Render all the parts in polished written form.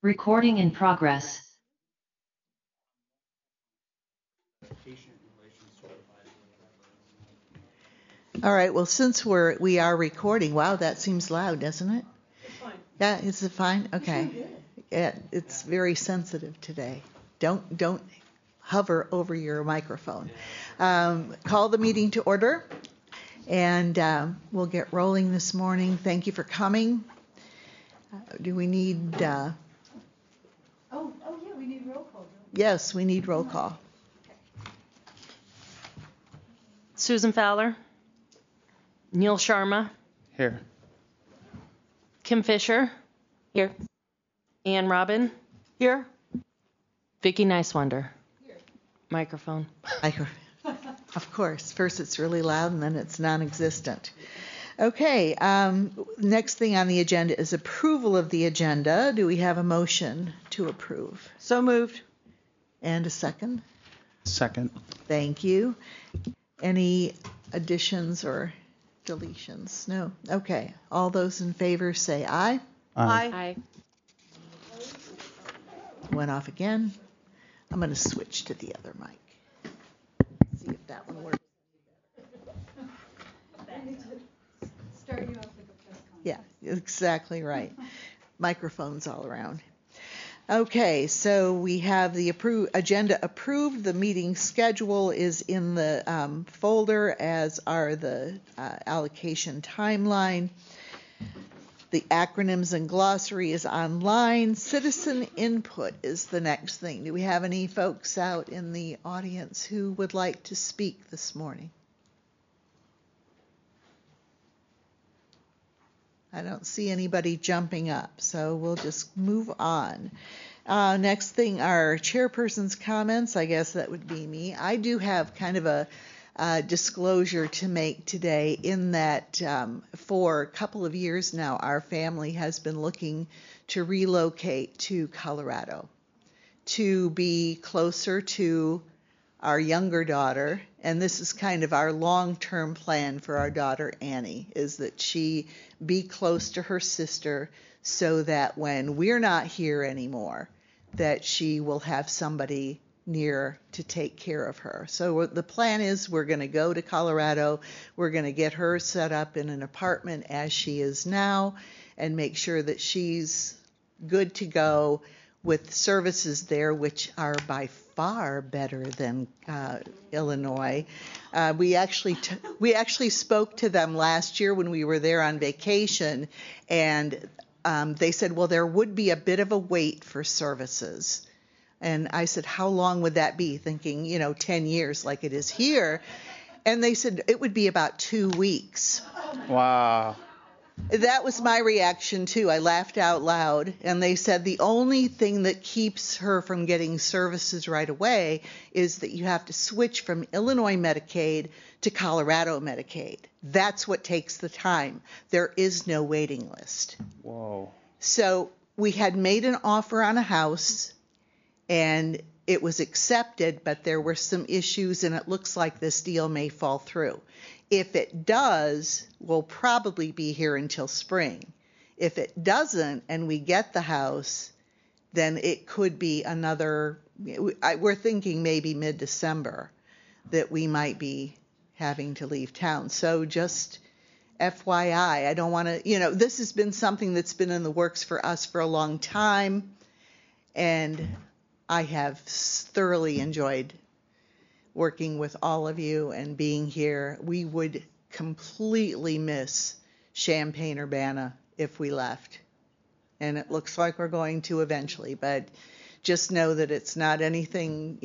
Recording in progress. All right, well, since we are recording, wow, that seems loud, doesn't it? It's fine. Yeah, is it fine? Okay. Yeah, it's very sensitive today. Don't hover over your microphone. Call the meeting to order, and we'll get rolling this morning. Thank you for coming. Do we need... Yeah, we need roll call. Yes, we need roll call. Susan Fowler. Neil Sharma. Here. Kim Fisher. Here. Ann Robin. Here. Vicki Nicewonder. Here. Microphone. Of course. First it's really loud and then it's non-existent. Okay, next thing on the agenda is approval of the agenda. Do we have a motion to approve? So moved. And a second? Second. Thank you. Any additions or deletions? No? Okay. All those in favor say aye. Aye. Went off again. I'm going to switch to the other mic. See if that one works. Start you off with a press conference. Yeah, exactly right. Microphones all around. Okay, so we have the agenda approved. The meeting schedule is in the folder, as are the allocation timeline. The acronyms and glossary is online. Citizen input is the next thing. Do we have any folks out in the audience who would like to speak this morning? I don't see anybody jumping up, so we'll just move on. Next thing are chairperson's comments. I guess that would be me. I do have kind of a disclosure to make today, in that for a couple of years now, our family has been looking to relocate to Colorado to be closer to our younger daughter. And this is kind of our long-term plan for our daughter Annie, is that she be close to her sister so that when we're not here anymore, that she will have somebody near to take care of her. So the plan is we're going to go to Colorado. We're going to get her set up in an apartment as she is now and make sure that she's good to go with services there, which are by far better than Illinois. We actually spoke to them last year when we were there on vacation, and they said, well, there would be a bit of a wait for services. And I said, how long would that be? Thinking, 10 years like it is here. And they said it would be about 2 weeks. Wow. That was my reaction, too. I laughed out loud. And they said the only thing that keeps her from getting services right away is that you have to switch from Illinois Medicaid to Colorado Medicaid. That's what takes the time. There is no waiting list. Whoa. So we had made an offer on a house, and it was accepted, but there were some issues, and it looks like this deal may fall through. If it does, we'll probably be here until spring. If it doesn't, and we get the house, then it could be we're thinking maybe mid-December that we might be having to leave town. So just FYI, I don't want to, this has been something that's been in the works for us for a long time, and I have thoroughly enjoyed working with all of you and being here. We would completely miss Champaign-Urbana if we left. And it looks like we're going to eventually, but just know that it's not anything,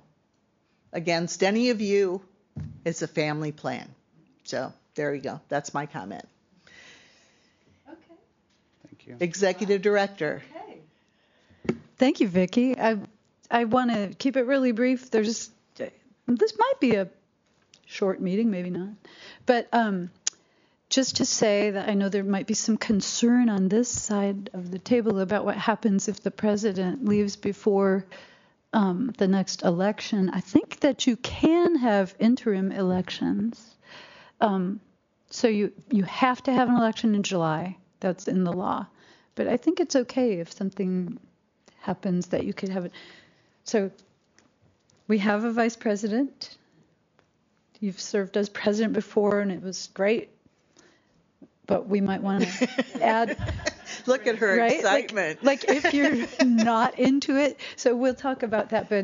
against any of you. It's a family plan. So there you go. That's my comment. Okay. Thank you. Executive Director. Okay. Thank you, Vicki. I want to keep it really brief. This might be a short meeting, maybe not. But just to say that I know there might be some concern on this side of the table about what happens if the president leaves before the next election. I think that you can have interim elections. So you have to have an election in July. That's in the law. But I think it's okay if something happens that you could have it. So we have a vice president. You've served as president before, and it was great. But we might want to add. Look at her right? excitement. Like if you're not into it. So we'll talk about that. But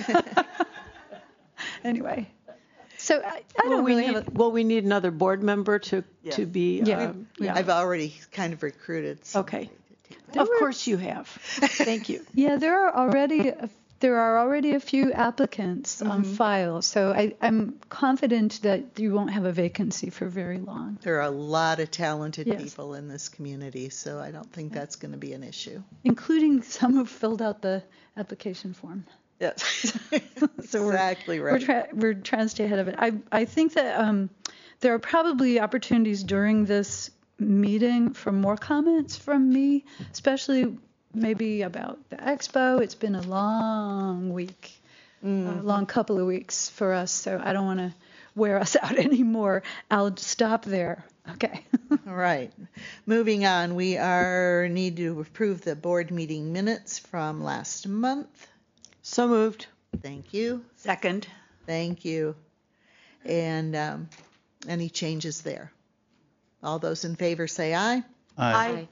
anyway. So I don't really have a... Will we need another board member to be? Yeah. I've already kind of recruited somebody. Okay. Of course you have. Thank you. Yeah, there are already a few applicants on file, so I'm confident that you won't have a vacancy for very long. There are a lot of talented Yes. people in this community, so I don't think that's going to be an issue. Including some who filled out the application form. Yes, So exactly right. We're trying to stay ahead of it. I think that there are probably opportunities during this meeting for more comments from me, especially maybe about the expo. It's been a long week, a long couple of weeks for us, so I don't want to wear us out anymore. I'll stop there. Okay. All right. Moving on, we need to approve the board meeting minutes from last month. So moved. Thank you. Second. Thank you. And any changes there? All those in favor say aye. Aye.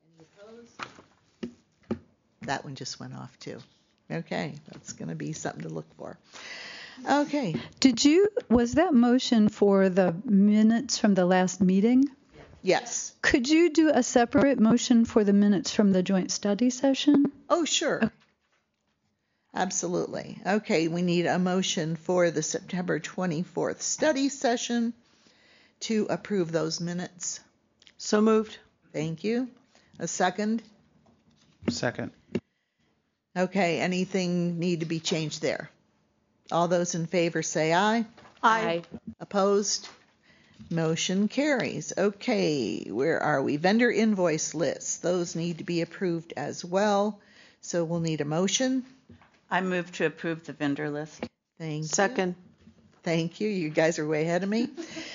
That one just went off too. Okay, that's going to be something to look for. Okay. Was that motion for the minutes from the last meeting? Yes. Could you do a separate motion for the minutes from the joint study session? Oh, sure. Okay. Absolutely. Okay, we need a motion for the September 24th study session to approve those minutes. So moved. Thank you. A second? Second. Okay, anything need to be changed there? All those in favor say aye. Aye. Opposed? Motion carries. Okay, where are we? Vendor invoice lists. Those need to be approved as well. So we'll need a motion. I move to approve the vendor list. Thank you. Second. Thank you. You guys are way ahead of me.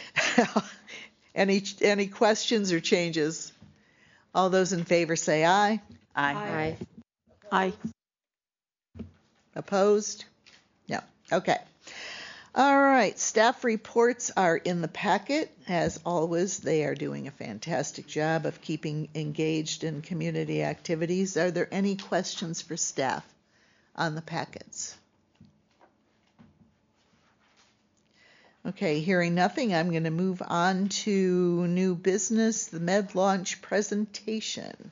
Any questions or changes? All those in favor say aye. Aye. Aye. Opposed? No. Okay. All right. Staff reports are in the packet. As always, they are doing a fantastic job of keeping engaged in community activities. Are there any questions for staff on the packets? Okay, hearing nothing, I'm going to move on to new business, the Med Launch presentation.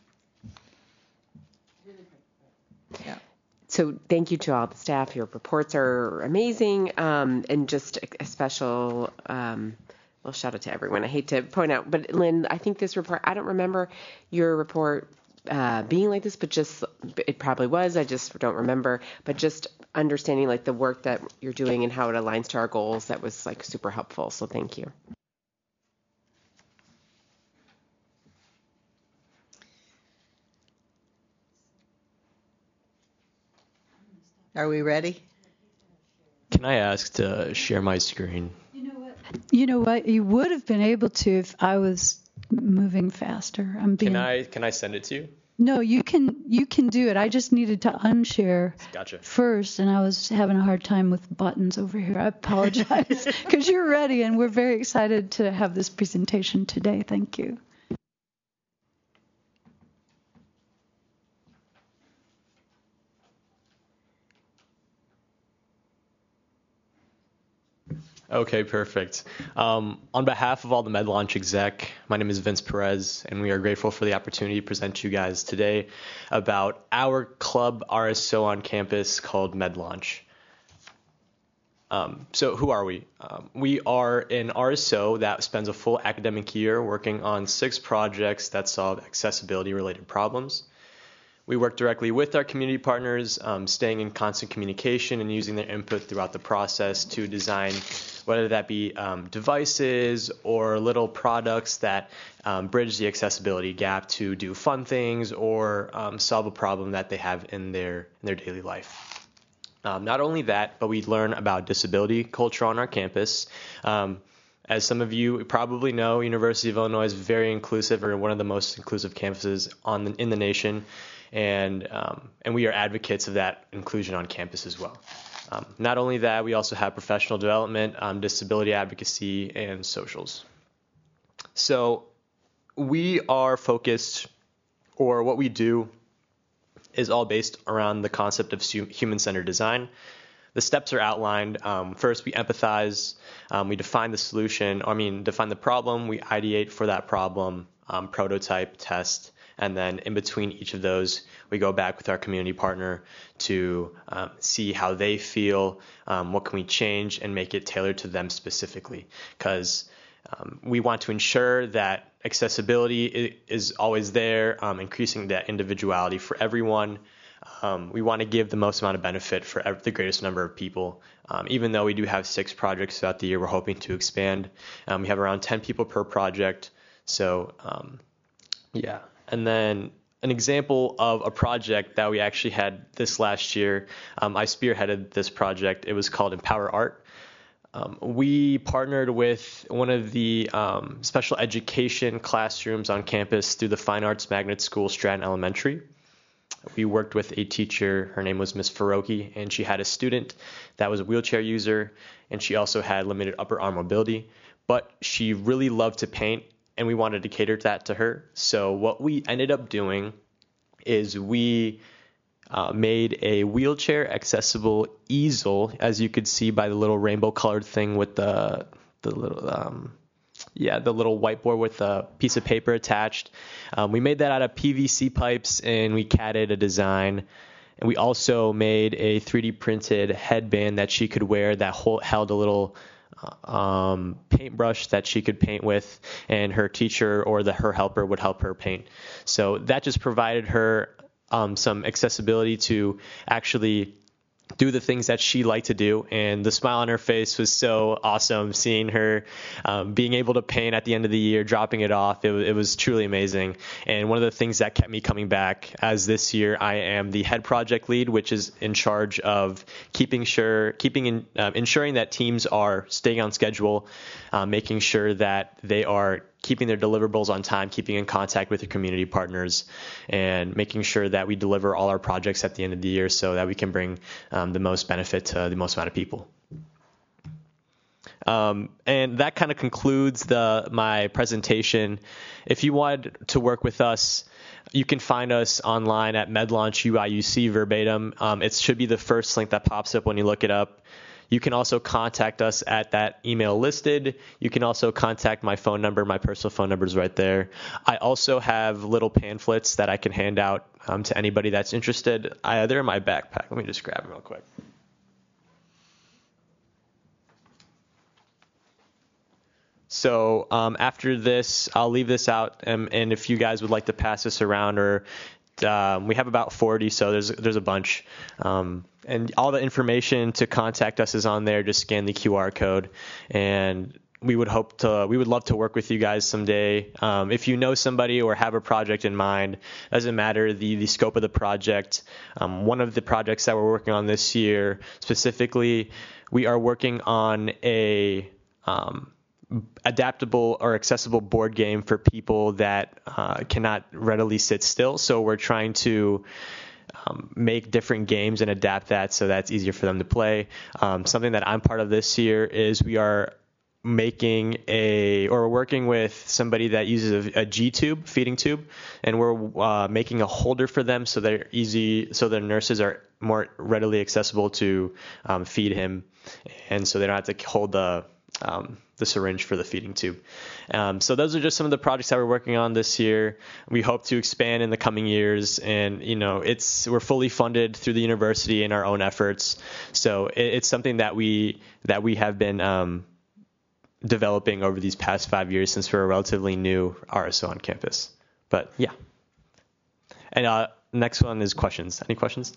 Yeah. So thank you to all the staff. Your reports are amazing, and just a special well, shout out to everyone. I hate to point out, but Lynn, I think this report, I don't remember your report being like this, but just it probably was. I just don't remember. But just understanding like the work that you're doing and how it aligns to our goals, that was like super helpful. So thank you. Are we ready? Can I ask to share my screen? You know what? You would have been able to if I was moving faster. Can I send it to you? No, you can do it. I just needed to unshare Gotcha. first, and I was having a hard time with buttons over here. I apologize because you're ready, and we're very excited to have this presentation today. Thank you. Okay, perfect. On behalf of all the MedLaunch exec, my name is Vince Perez, and we are grateful for the opportunity to present to you guys today about our club RSO on campus called MedLaunch. So who are we? We are an RSO that spends a full academic year working on 6 projects that solve accessibility-related problems. We work directly with our community partners, staying in constant communication and using their input throughout the process to design, whether that be devices or little products that bridge the accessibility gap to do fun things or solve a problem that they have in their daily life. Not only that, but we learn about disability culture on our campus. As some of you probably know, University of Illinois is very inclusive, or one of the most inclusive campuses in the nation. and we are advocates of that inclusion on campus as well. Not only that, we also have professional development, disability advocacy, and socials. So we are focused, or what we do is all based around the concept of human-centered design. The steps are outlined. First, we empathize, we define the solution, define the problem, we ideate for that problem, prototype, test, and then in between each of those, we go back with our community partner to see how they feel, what can we change, and make it tailored to them specifically. Because we want to ensure that accessibility is always there, increasing that individuality for everyone. We want to give the most amount of benefit for the greatest number of people. Even though we do have 6 projects throughout the year, we're hoping to expand. We have around 10 people per project. So, yeah. And then an example of a project that we actually had this last year, I spearheaded this project. It was called Empower Art. We partnered with one of the special education classrooms on campus through the Fine Arts Magnet School, Stratton Elementary. We worked with a teacher, her name was Ms. Faroki, and she had a student that was a wheelchair user, and she also had limited upper arm mobility, but she really loved to paint, and we wanted to cater that to her. So what we ended up doing is we made a wheelchair accessible easel, as you could see by the little rainbow colored thing with the little whiteboard with a piece of paper attached. We made that out of PVC pipes, and we CAD'd a design. And we also made a 3D printed headband that she could wear that held a little paintbrush that she could paint with, and her teacher or her helper would help her paint. So that just provided her some accessibility to actually do the things that she liked to do, and the smile on her face was so awesome seeing her being able to paint at the end of the year, dropping it off. It was truly amazing. And one of the things that kept me coming back, as this year I am the head project lead, which is in charge of ensuring that teams are staying on schedule, making sure that they are keeping their deliverables on time, keeping in contact with the community partners, and making sure that we deliver all our projects at the end of the year so that we can bring the most benefit to the most amount of people. And that kind of concludes my presentation. If you want to work with us, you can find us online at MedLaunch UIUC verbatim. It should be the first link that pops up when you look it up. You can also contact us at that email listed. You can also contact my phone number. My personal phone number is right there. I also have little pamphlets that I can hand out to anybody that's interested. They're in my backpack. Let me just grab them real quick. So after this, I'll leave this out, and if you guys would like to pass this around, or we have about 40, so there's a bunch. And all the information to contact us is on there. Just scan the QR code, and we would love to work with you guys someday. If you know somebody or have a project in mind, doesn't matter the scope of the project. One of the projects that we're working on this year specifically, we are working on a adaptable or accessible board game for people that cannot readily sit still. So we're trying to make different games and adapt that so that's easier for them to play. Something that I'm part of this year is we are we're working with somebody that uses a G-tube, feeding tube, and we're making a holder for them so they're easy, so the nurses are more readily accessible to feed him, and so they don't have to hold the syringe for the feeding tube. So those are just some of the projects that we're working on this year. We hope to expand in the coming years, and we're fully funded through the university in our own efforts. So it's something that we have been developing over these past 5 years since we're a relatively new RSO on campus. But yeah. And next one is questions. Any questions?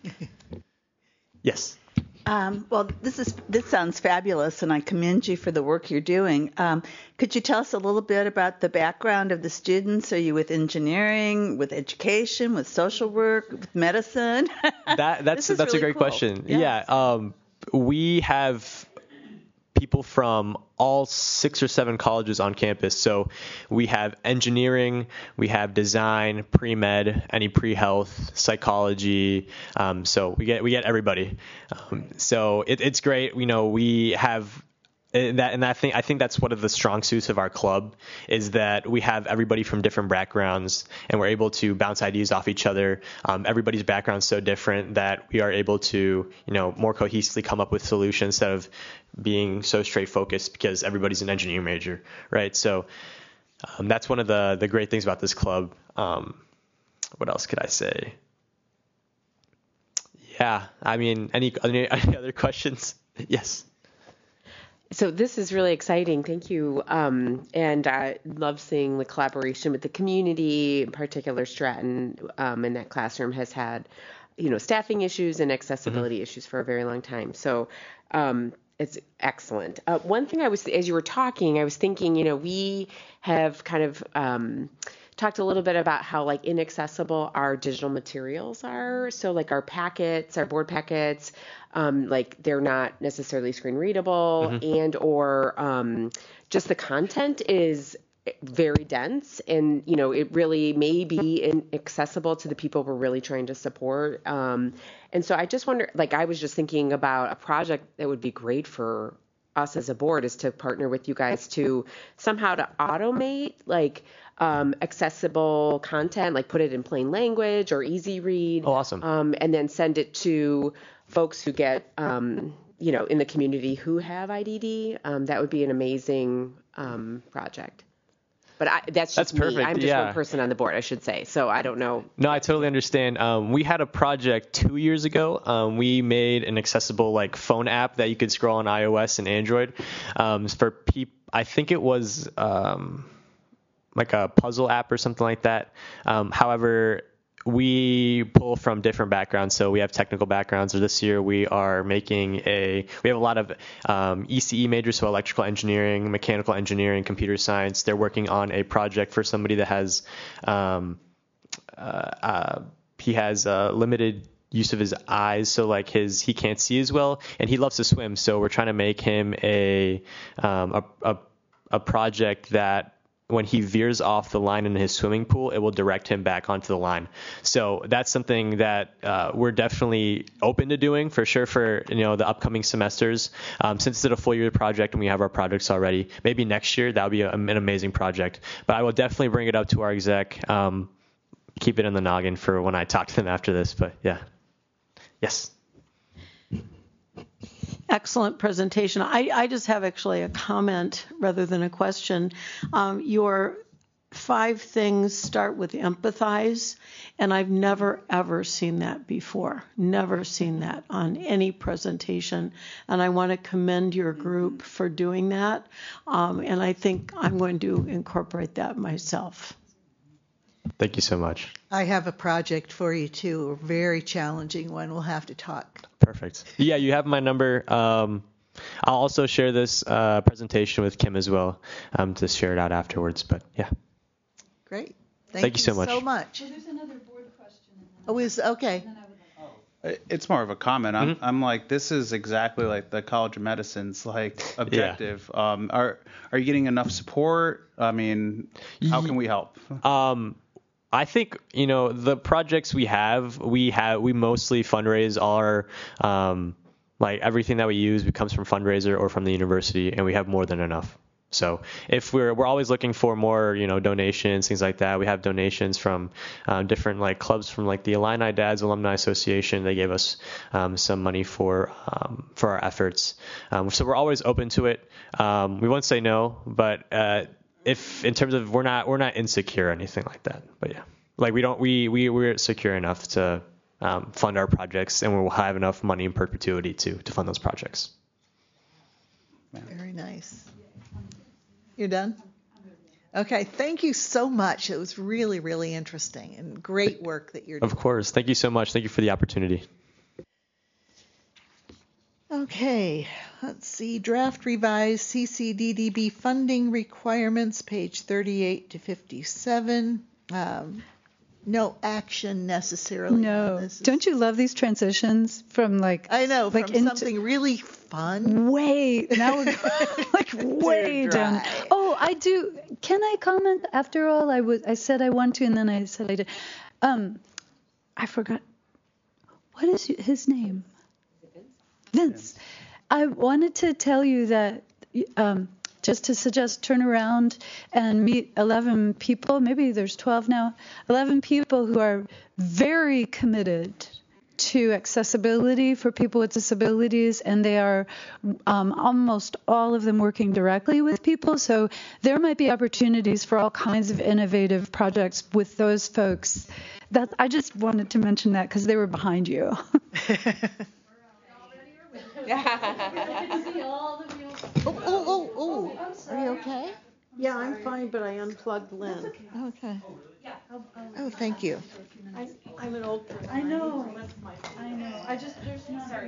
Yes. Well, this sounds fabulous, and I commend you for the work you're doing. Could you tell us a little bit about the background of the students? Are you with engineering, with education, with social work, with medicine? That's a great question. Yes. Yeah. We have people from all 6 or 7 colleges on campus. So we have engineering, we have design, pre-med, any pre-health, psychology. So we get everybody. So it's great. We have I think that's one of the strong suits of our club, is that we have everybody from different backgrounds, and we're able to bounce ideas off each other. Everybody's background's so different that we are able to, more cohesively come up with solutions instead of being so straight focused, because everybody's an engineering major, right? So that's one of the great things about this club. What else could I say? Yeah, I mean, any other questions? Yes. So this is really exciting. Thank you. And I love seeing the collaboration with the community. In particular, Stratton in that classroom has had, staffing issues and accessibility issues for a very long time. So it's excellent. One thing as you were talking, I was thinking, we have kind of talked a little bit about how inaccessible our digital materials are. So our packets, our board packets, they're not necessarily screen readable, and or just the content is very dense, and it really may be inaccessible to the people we're really trying to support. And so I just wonder, I was just thinking about a project that would be great for us as a board, is to partner with you guys to somehow to automate accessible content, put it in plain language or easy read. Oh, awesome. And then send it to folks who get, in the community who have IDD. That would be an amazing project. But that's just perfect. me. I'm just Yeah. one person on the board, I should say. So I don't know. No, I totally understand. We had a project 2 years ago. We made an accessible phone app that you could scroll on iOS and Android for people. I think it was a puzzle app or something like that. However, we pull from different backgrounds. So we have technical backgrounds. So this year we are we have a lot of ECE majors, so electrical engineering, mechanical engineering, computer science. They're working on a project for somebody that has, he has limited use of his eyes. So he can't see as well, and he loves to swim. So we're trying to make him a project that, when he veers off the line in his swimming pool, it will direct him back onto the line. So that's something that we're definitely open to doing for sure for the upcoming semesters. Since it's a full year project and we have our projects already, maybe next year that would be an amazing project. But I will definitely bring it up to our exec. Keep it in the noggin for when I talk to them after this. But yeah, yes. Excellent presentation. I just have actually a comment rather than a question. Your 5 things start with empathize, and I've never, ever seen that before. Never seen that on any presentation, and I want to commend your group for doing that, and I think I'm going to incorporate that myself. Thank you so much. I have a project for you too, a very challenging one. We'll have to talk. Perfect. Yeah, you have my number. I'll also share this presentation with Kim as well to share it out afterwards. But yeah. Great. Thank you so much. Well, there's another board question. okay. It's more of a comment. I'm like, this is exactly like the College of Medicine's objective. Yeah. Are you getting enough support? I mean, how can we help? I think the projects we mostly fundraise our everything that we use comes from fundraiser or from the university, and we have more than enough. So if we're always looking for more, donations, things like that. We have donations from different clubs, from the Illini Dads Alumni Association. They gave us some money for our efforts. So we're always open to it. We won't say no, but if in terms of we're not insecure or anything like that. But yeah, we're secure enough to fund our projects, and we'll have enough money in perpetuity to fund those projects. Very nice. You're done? Okay, thank you so much. It was really, really interesting and great work that you're doing. Of course. Thank you so much. Thank you for the opportunity. Okay, let's see. Draft revised CCDDB funding requirements, page 38 to 57. no action necessarily. No. On this. Don't you love these transitions from like I know, like from something really fun. way now we're going, like way down. dry. Oh, I do. Can I comment? After all, I said I want to, and then I said I did. I forgot. What is his name? Vince. I wanted to tell you that just to suggest turn around and meet 11 people, maybe there's 12 now, 11 people who are very committed to accessibility for people with disabilities, and they are almost all of them working directly with people. So there might be opportunities for all kinds of innovative projects with those folks. That I just wanted to mention that because they were behind you. Oh, are you okay? Yeah, I'm fine, but I unplugged Lynn. Okay. Oh, thank you. I'm an old person. I know. I just, there's not. Sorry,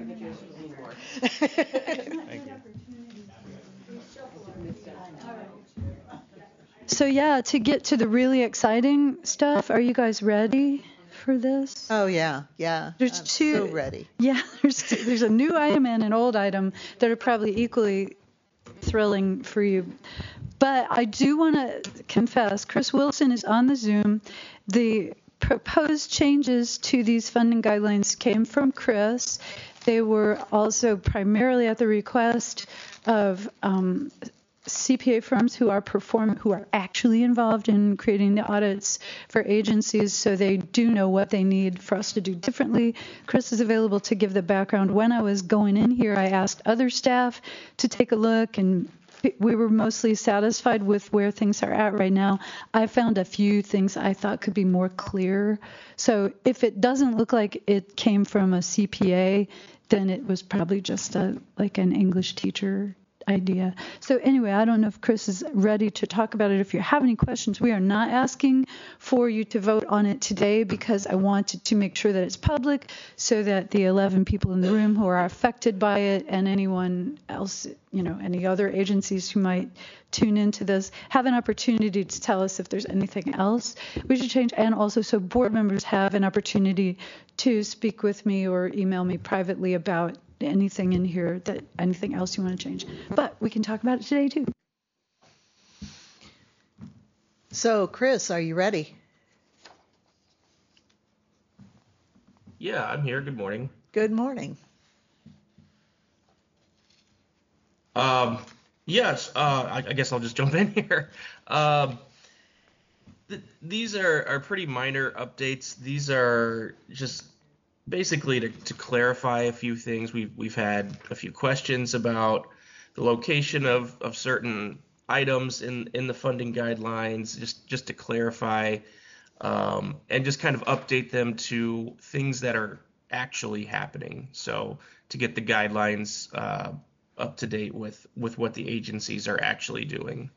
So yeah, to get to the really exciting stuff, are you guys ready for this? Oh, yeah. There's I'm two. so ready. Yeah, there's a new item and an old item that are probably equally thrilling for you. But I do want to confess, Chris Wilson is on the Zoom. The proposed changes to these funding guidelines came from Chris. They were also primarily at the request of CPA firms who are actually involved in creating the audits for agencies, so they do know what they need for us to do differently. Chris is available to give the background. When I was going in here, I asked other staff to take a look, and we were mostly satisfied with where things are at right now. I found a few things I thought could be more clear. So if it doesn't look like it came from a CPA, then it was probably just like an English teacher idea. So anyway, I don't know if Chris is ready to talk about it. If you have any questions, we are not asking for you to vote on it today because I wanted to make sure that it's public so that the 11 people in the room who are affected by it and anyone else, any other agencies who might tune into this have an opportunity to tell us if there's anything else we should change. And also so board members have an opportunity to speak with me or email me privately about anything in here, anything else you want to change. But we can talk about it today too. So, Chris, are you ready? Yeah, I'm here. Good morning. Good morning. Yes, I guess I'll just jump in here. These are pretty minor updates. These are just basically to clarify a few things. We've had a few questions about the location of certain items in the funding guidelines, just to clarify and just kind of update them to things that are actually happening. So to get the guidelines up to date with what the agencies are actually doing.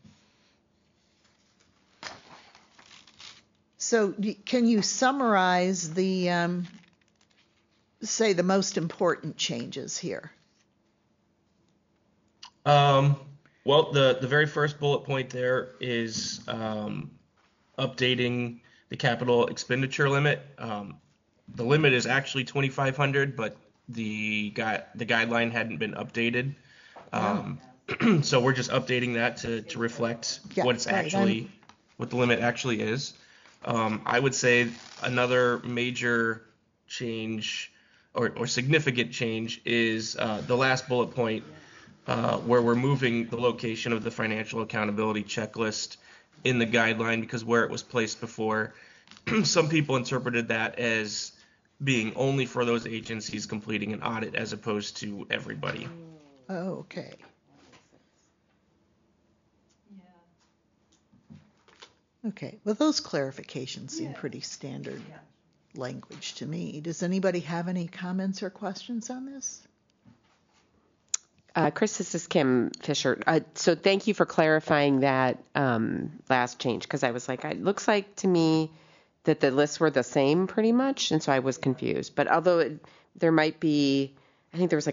So can you summarize the say the most important changes here? Well, the very first bullet point there is updating the capital expenditure limit. The limit is actually $2,500, but the guideline hadn't been updated. So we're just updating that to reflect what the limit actually is. I would say another major change or significant change is the last bullet point where we're moving the location of the financial accountability checklist in the guideline, because where it was placed before, some people interpreted that as being only for those agencies completing an audit as opposed to everybody. Oh, okay. Okay, well, those clarifications seem pretty standard language to me. Does anybody have any comments or questions on this? Chris, this is Kim Fisher. So thank you for clarifying that last change, because I was like, it looks like to me that the lists were the same pretty much, and so I was confused. But although there might be, I think there was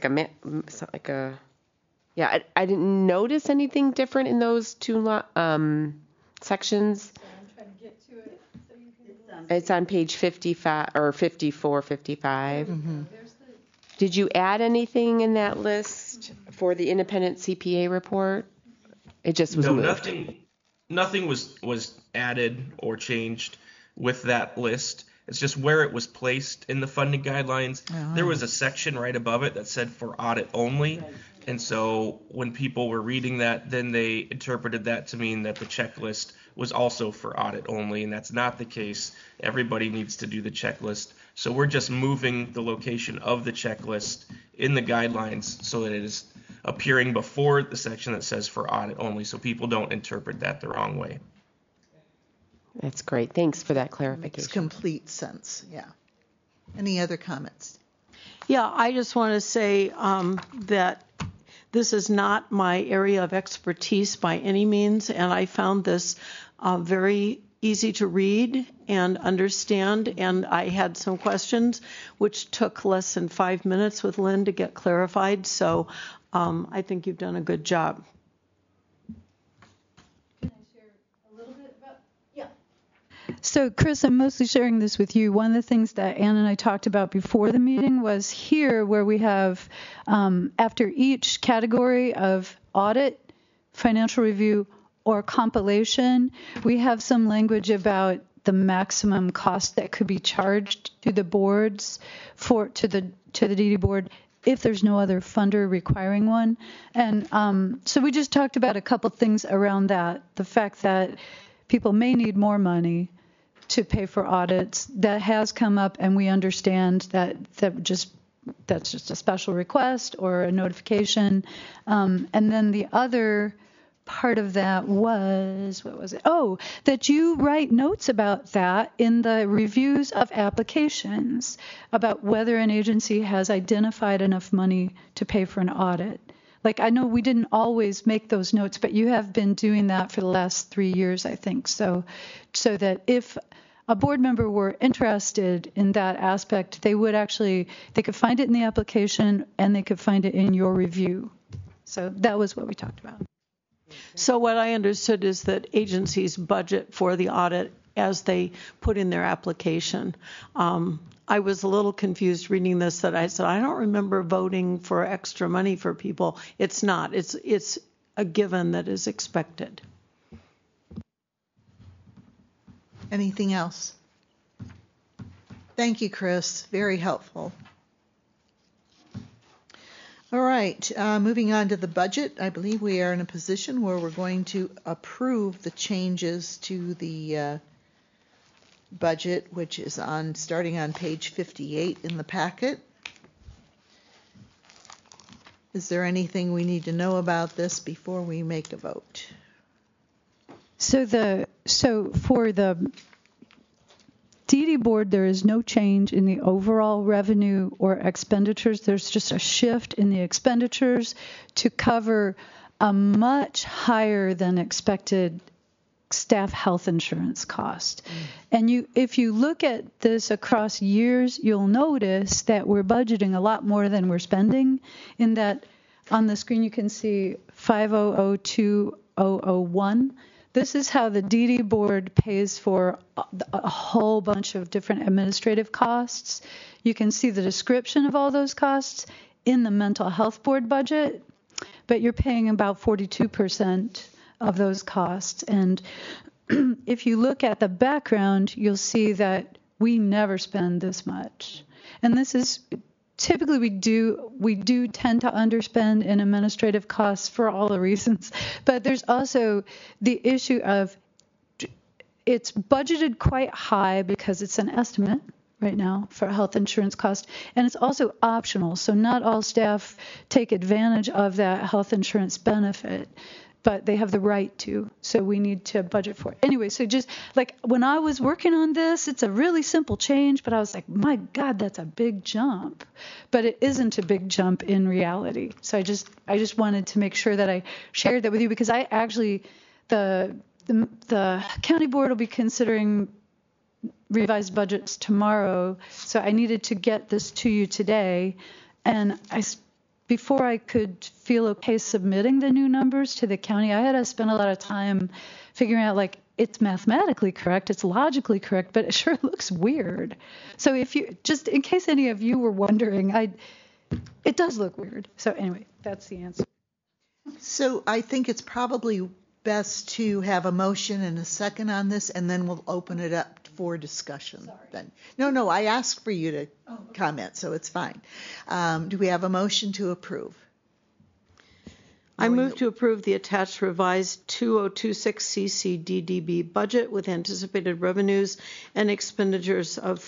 I didn't notice anything different in those two sections. I'm trying to get to it so you can. It's on page 55 or 54, 55. Mm-hmm. Did you add anything in that list for the independent CPA report? It just was moved. Nothing was added or changed with that list. It's just where it was placed in the funding guidelines. There was a section right above it that said for audit only. And so when people were reading that, then they interpreted that to mean that the checklist was also for audit only, and that's not the case. Everybody needs to do the checklist. So we're just moving the location of the checklist in the guidelines so that it is appearing before the section that says for audit only, so people don't interpret that the wrong way. That's great. Thanks for that clarification. Makes complete sense. Yeah. Any other comments? Yeah, I just want to say that this is not my area of expertise by any means, and I found this very easy to read and understand, and I had some questions which took less than 5 minutes with Lynn to get clarified, so I think you've done a good job. Can I share a little bit about? Yeah. So, Chris, I'm mostly sharing this with you. One of the things that Ann and I talked about before the meeting was here where we have, after each category of audit, financial review, or compilation, we have some language about the maximum cost that could be charged to the boards to the DD board if there's no other funder requiring one. And so we just talked about a couple things around that. The fact that people may need more money to pay for audits. That has come up, and we understand that's just a special request or a notification. And then the other part of that was, what was it? Oh, that you write notes about that in the reviews of applications about whether an agency has identified enough money to pay for an audit. Like, I know we didn't always make those notes, but you have been doing that for the last 3 years, I think. So that if a board member were interested in that aspect, they could find it in the application and they could find it in your review. So that was what we talked about. So what I understood is that agencies budget for the audit as they put in their application. I was a little confused reading this, that I said, I don't remember voting for extra money for people. It's not. It's a given that is expected. Anything else? Thank you, Chris. Very helpful. All right, moving on to the budget. I believe we are in a position where we're going to approve the changes to the budget, which is starting on page 58 in the packet. Is there anything we need to know about this before we make a vote? So for the DD board, there is no change in the overall revenue or expenditures. There's just a shift in the expenditures to cover a much higher than expected staff health insurance cost. And if you look at this across years, you'll notice that we're budgeting a lot more than we're spending. In that, on the screen you can see 5002001. This is how the DD board pays for a whole bunch of different administrative costs. You can see the description of all those costs in the mental health board budget, but you're paying about 42% of those costs. And if you look at the background, you'll see that we never spend this much. And this is typically we do tend to underspend in administrative costs for all the reasons, but there's also the issue of it's budgeted quite high because it's an estimate right now for health insurance cost, and it's also optional, so not all staff take advantage of that health insurance benefit, but they have the right to, so we need to budget for it. Anyway, so just like when I was working on this, it's a really simple change, but I was like, my God, that's a big jump. But it isn't a big jump in reality. So I just wanted to make sure that I shared that with you, because I actually, the county board will be considering revised budgets tomorrow, so I needed to get this to you today, and before I could feel okay submitting the new numbers to the county, I had to spend a lot of time figuring out, like, it's mathematically correct, it's logically correct, but it sure looks weird. So if you, just in case any of you were wondering, it does look weird. So anyway, that's the answer. So I think it's probably best to have a motion and a second on this, and then we'll open it up for discussion. Then. No, I asked for you to comment, so it's fine. Do we have a motion to approve? I move to approve the attached revised 2026 CCDDB budget with anticipated revenues and expenditures of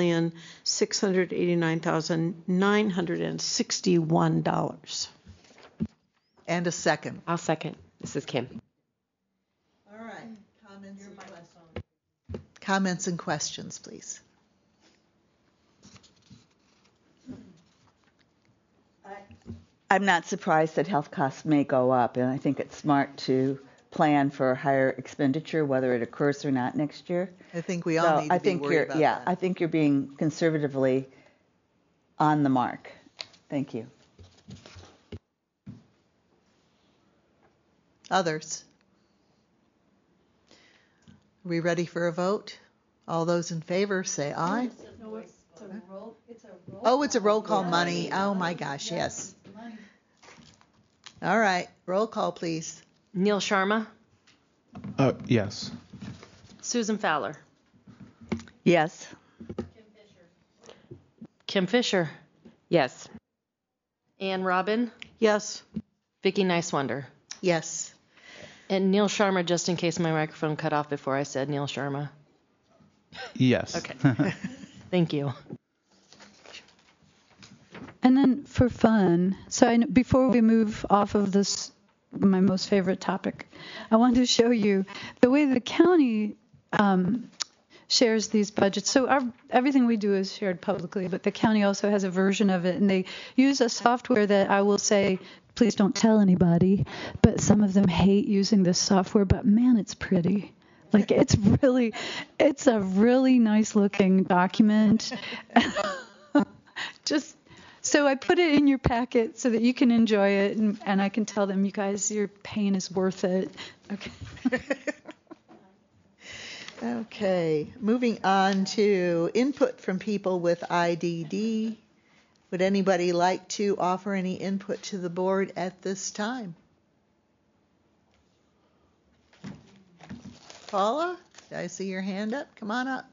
$5,689,961. And a second. I'll second. This is Kim. All right. Comments and questions, please. I'm not surprised that health costs may go up, and I think it's smart to plan for higher expenditure, whether it occurs or not next year. I think we all need to be worried about that. I think you're being conservatively on the mark. Thank you. Others? Are we ready for a vote? All those in favor say aye. Oh, it's a roll call, money. Oh my gosh, yes. All right, roll call, please. Neil Sharma, Yes. Susan Fowler, Yes. Kim Fisher, Yes. Ann Robin, Yes. Vicki Nicewonder. Yes. And Neil Sharma, just in case my microphone cut off before I said Neil Sharma. Yes. Okay. Thank you. And then for fun, so before we move off of this, my most favorite topic, I wanted to show you the way the county shares these budgets. So everything we do is shared publicly, but the county also has a version of it, and they use a software that I will say, please don't tell anybody, but some of them hate using this software, but man, it's pretty. Like, it's a really nice looking document. Just so I put it in your packet so that you can enjoy it, and I can tell them, you guys, your pain is worth it. Okay. Okay, moving on to input from people with IDD. Would anybody like to offer any input to the board at this time? Paula, did I see your hand up? Come on up.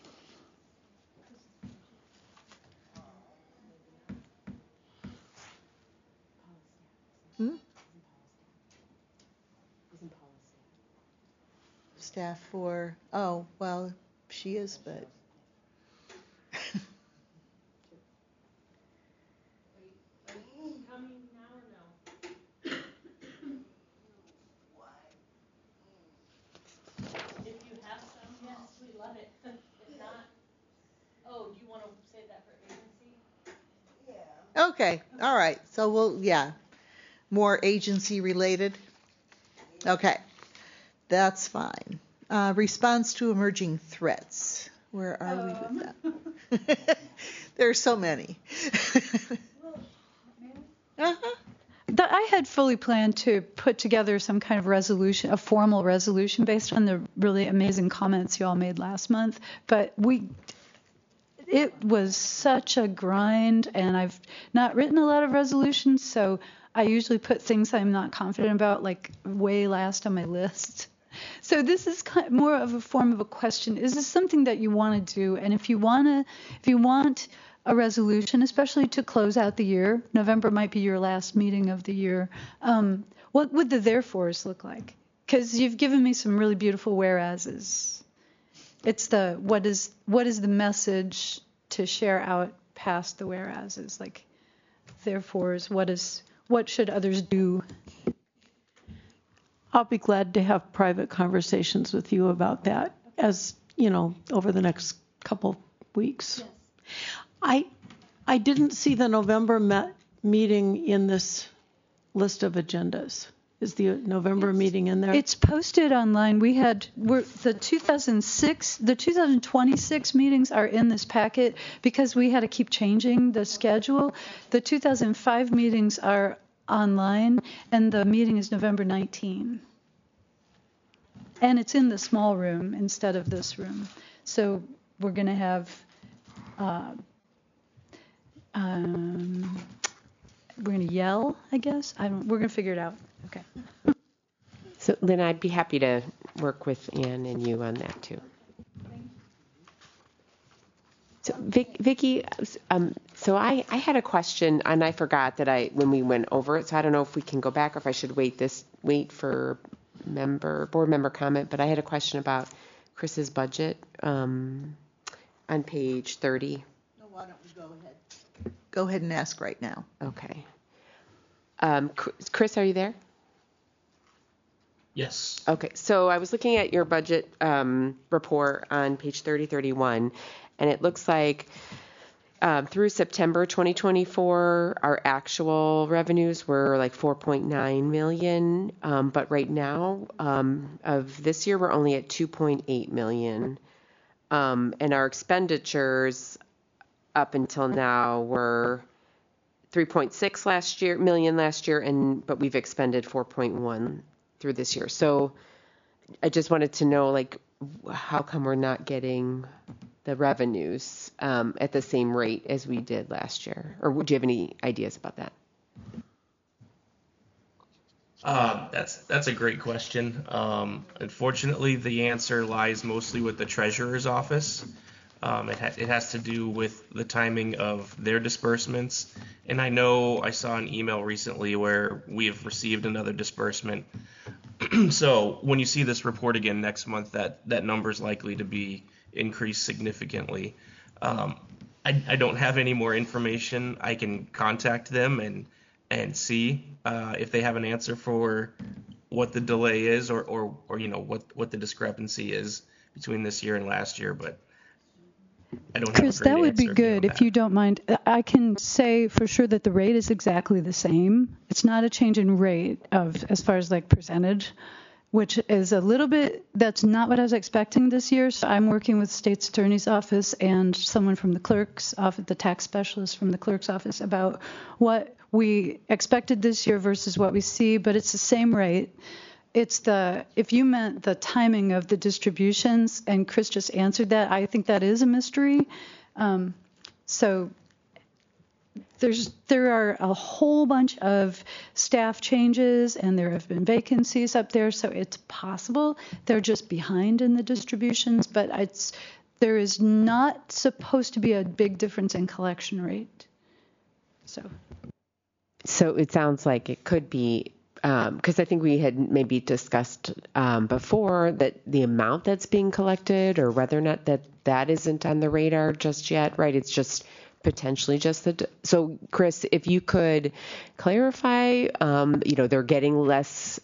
Staff for, oh, well, she is, but. Okay, all right. So more agency related. Okay, that's fine. Response to emerging threats. Where are we with that? There are so many. I had fully planned to put together some kind of resolution, a formal resolution based on the really amazing comments you all made last month, but it was such a grind, and I've not written a lot of resolutions, so I usually put things I'm not confident about, like way last on my list. So this is more of a form of a question. Is this something that you want to do? And if you want a resolution, especially to close out the year, November might be your last meeting of the year, what would the therefores look like? Because you've given me some really beautiful whereases. It's the what is the message to share out past the whereases, like therefores, what should others do? I'll be glad to have private conversations with you about that, as you know, over the next couple weeks. Yes. I didn't see the November meeting in this list of agendas. Is the November meeting in there? It's posted online. The 2026 meetings are in this packet because we had to keep changing the schedule. The 2005 meetings are online, and the meeting is November 19. And it's in the small room instead of this room. So we're going to have, we're going to yell, I guess. We're going to figure it out. Okay. So Lynn, I'd be happy to work with Ann and you on that too. So Vicki, so I had a question and I forgot that when we went over it. So I don't know if we can go back or if I should wait for board member comment. But I had a question about Chris's budget on page 30. No, why don't we go ahead? Go ahead and ask right now. Okay. Chris, are you there? Yes. Okay, so I was looking at your budget report on page 3031, and it looks like through September 2024, our actual revenues were like 4.9 million, but right now of this year, we're only at 2.8 million, and our expenditures up until now were 3.6 million last year, but we've expended 4.1 through this year. So I just wanted to know, like, how come we're not getting the revenues at the same rate as we did last year? Or do you have any ideas about that? That's a great question. Unfortunately, the answer lies mostly with the treasurer's office. It has to do with the timing of their disbursements. And I know I saw an email recently where we have received another disbursement. So when you see this report again next month, that number is likely to be increased significantly. I don't have any more information. I can contact them and see if they have an answer for what the delay is or you know what the discrepancy is between this year and last year, but I don't Chris, have a great that would be answer good if you don't mind. I can say for sure that the rate is exactly the same. It's not a change in rate as far as like percentage, which is a little bit, that's not what I was expecting this year. So I'm working with State's Attorney's Office and someone from the clerk's office, the tax specialist from the clerk's office, about what we expected this year versus what we see, but it's the same rate. If you meant the timing of the distributions, and Chris just answered that, I think that is a mystery. So there are a whole bunch of staff changes, and there have been vacancies up there, so it's possible they're just behind in the distributions, but there is not supposed to be a big difference in collection rate. So it sounds like it could be, because I think we had maybe discussed before that the amount that's being collected or whether or not that isn't on the radar just yet, right? It's just potentially just so Chris, if you could clarify, they're getting less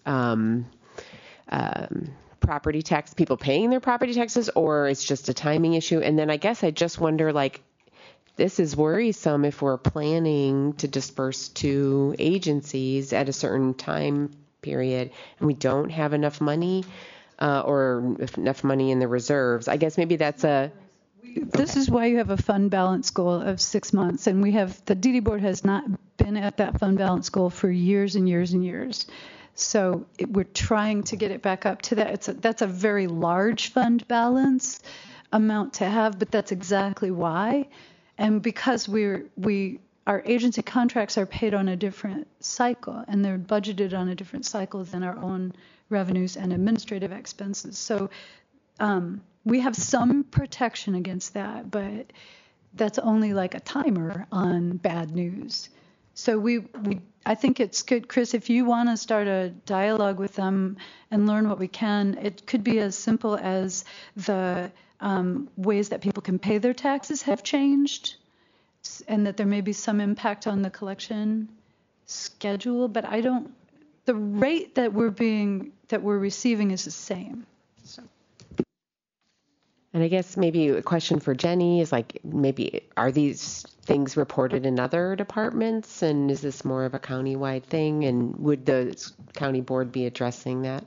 property tax, people paying their property taxes, or it's just a timing issue. And then I guess I just wonder, like, this is worrisome if we're planning to disperse to agencies at a certain time period and we don't have enough money or enough money in the reserves. I guess maybe that's This is why you have a fund balance goal of 6 months, and the DD board has not been at that fund balance goal for years and years and years. So we're trying to get it back up to that. That's a very large fund balance amount to have, but that's exactly why. And because our agency contracts are paid on a different cycle, and they're budgeted on a different cycle than our own revenues and administrative expenses. So we have some protection against that, but that's only like a timer on bad news. So I think it's good, Chris, if you want to start a dialogue with them and learn what we can, it could be as simple as the ways that people can pay their taxes have changed, and that there may be some impact on the collection schedule, but the rate that we're receiving is the same. So. And I guess maybe a question for Jenny is, like, maybe are these things reported in other departments, and is this more of a county-wide thing, and would the county board be addressing that?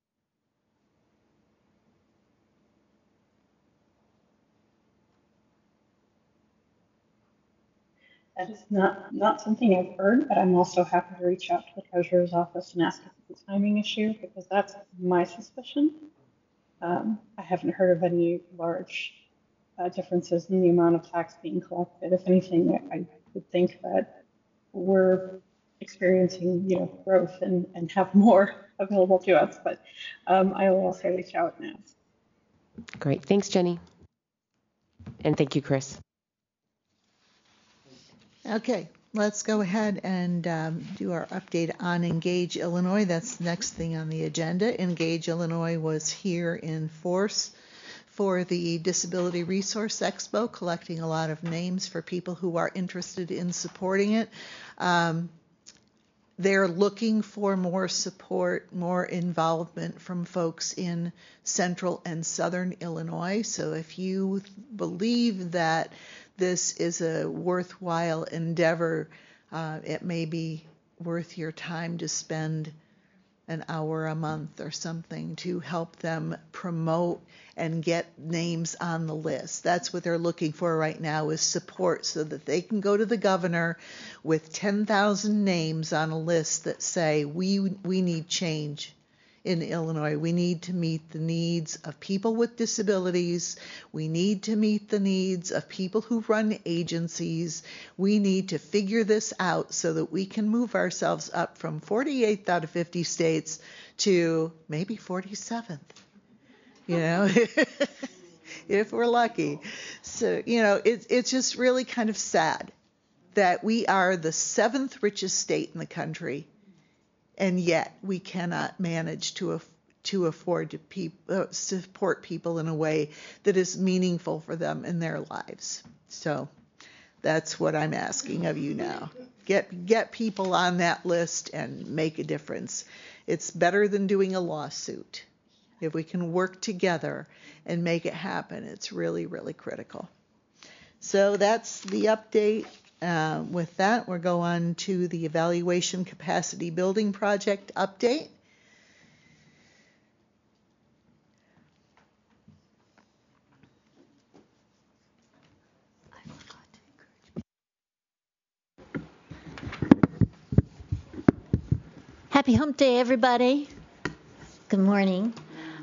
That is not something I've heard, but I'm also happy to reach out to the treasurer's office and ask if it's a timing issue, because that's my suspicion. I haven't heard of any large differences in the amount of tax being collected. If anything, I would think that we're experiencing, growth and have more available to us. But I will also reach out now. Great. Thanks, Jenny. And thank you, Chris. Okay, let's go ahead and do our update on Engage Illinois. That's the next thing on the agenda. Engage Illinois was here in force for the Disability Resource Expo, collecting a lot of names for people who are interested in supporting it. They're looking for more support, more involvement from folks in central and southern Illinois. So if you believe that this is a worthwhile endeavor, it may be worth your time to spend an hour a month or something to help them promote and get names on the list. That's what they're looking for right now, is support so that they can go to the governor with 10,000 names on a list that say, we need change in Illinois. We need to meet the needs of people with disabilities. We need to meet the needs of people who run agencies. We need to figure this out so that we can move ourselves up from 48th out of 50 states to maybe 47th, if we're lucky. So, it's just really kind of sad that we are the 7th richest state in the country, and yet we cannot manage to afford to support people in a way that is meaningful for them in their lives. So that's what I'm asking of you now. Get people on that list and make a difference. It's better than doing a lawsuit. If we can work together and make it happen, it's really, really critical. So that's the update. With that, we'll go on to the Evaluation Capacity Building Project update. Happy Hump Day, everybody. Good morning.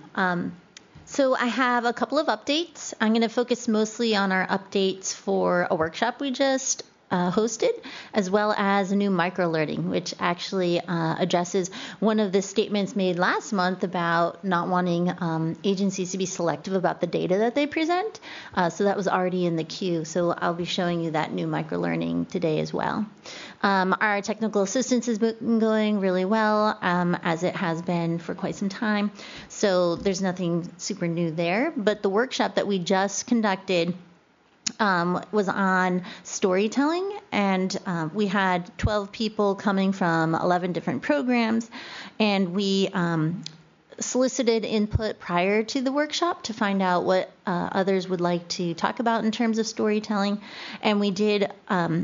So I have a couple of updates. I'm going to focus mostly on our updates for a workshop we just hosted, as well as a new microlearning, which actually addresses one of the statements made last month about not wanting agencies to be selective about the data that they present. So that was already in the queue. So I'll be showing you that new microlearning today as well. Our technical assistance has been going really well, as it has been for quite some time. So there's nothing super new there. But the workshop that we just conducted was on storytelling, and we had 12 people coming from 11 different programs, and we solicited input prior to the workshop to find out what others would like to talk about in terms of storytelling, and we did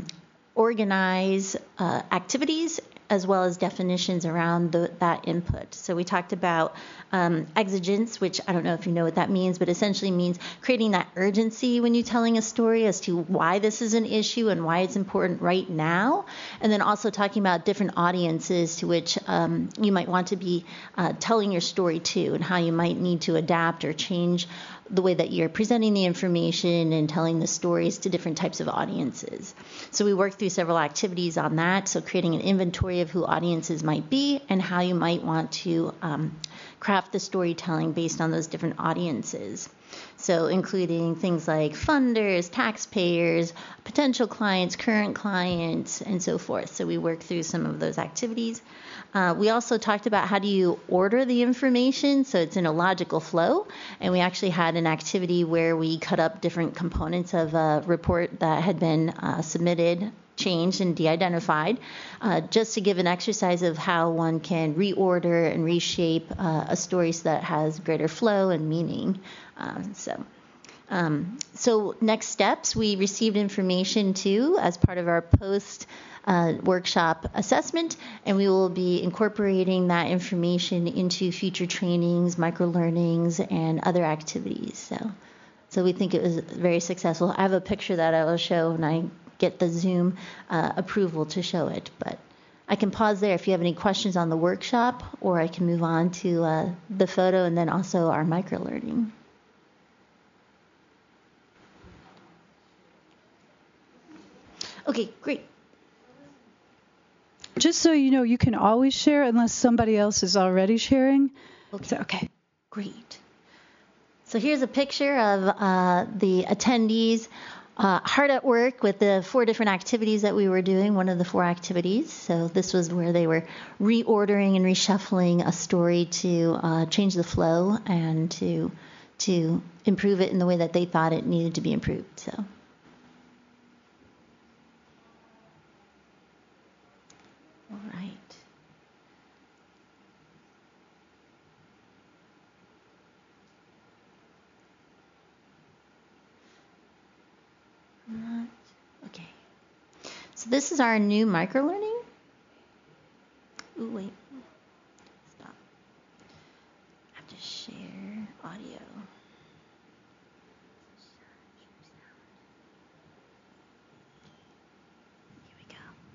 organize activities as well as definitions around that input. So we talked about exigence, which I don't know if you know what that means, but essentially means creating that urgency when you're telling a story as to why this is an issue and why it's important right now. And then also talking about different audiences to which you might want to be telling your story to, and how you might need to adapt or change the way that you're presenting the information and telling the stories to different types of audiences. So we worked through several activities on that. So creating an inventory of who audiences might be and how you might want to craft the storytelling based on those different audiences. So including things like funders, taxpayers, potential clients, current clients, and so forth. So we worked through some of those activities. We also talked about how do you order the information so it's in a logical flow. And we actually had an activity where we cut up different components of a report that had been submitted, changed, and de-identified, just to give an exercise of how one can reorder and reshape a story so that has greater flow and meaning. So next steps, we received information too as part of our post workshop assessment, and we will be incorporating that information into future trainings, microlearnings, and other activities. So we think it was very successful. I have a picture that I will show when I get the Zoom approval to show it, but I can pause there if you have any questions on the workshop, or I can move on to the photo and then also our microlearning. Okay, great. Just so you know, you can always share unless somebody else is already sharing. Okay. Great. So here's a picture of the attendees hard at work with the 4 different activities that we were doing, one of the 4 activities. So this was where they were reordering and reshuffling a story to change the flow and to improve it in the way that they thought it needed to be improved. So. All right. Okay. So this is our new microlearning. Ooh, wait. Stop. I have to share audio. Here we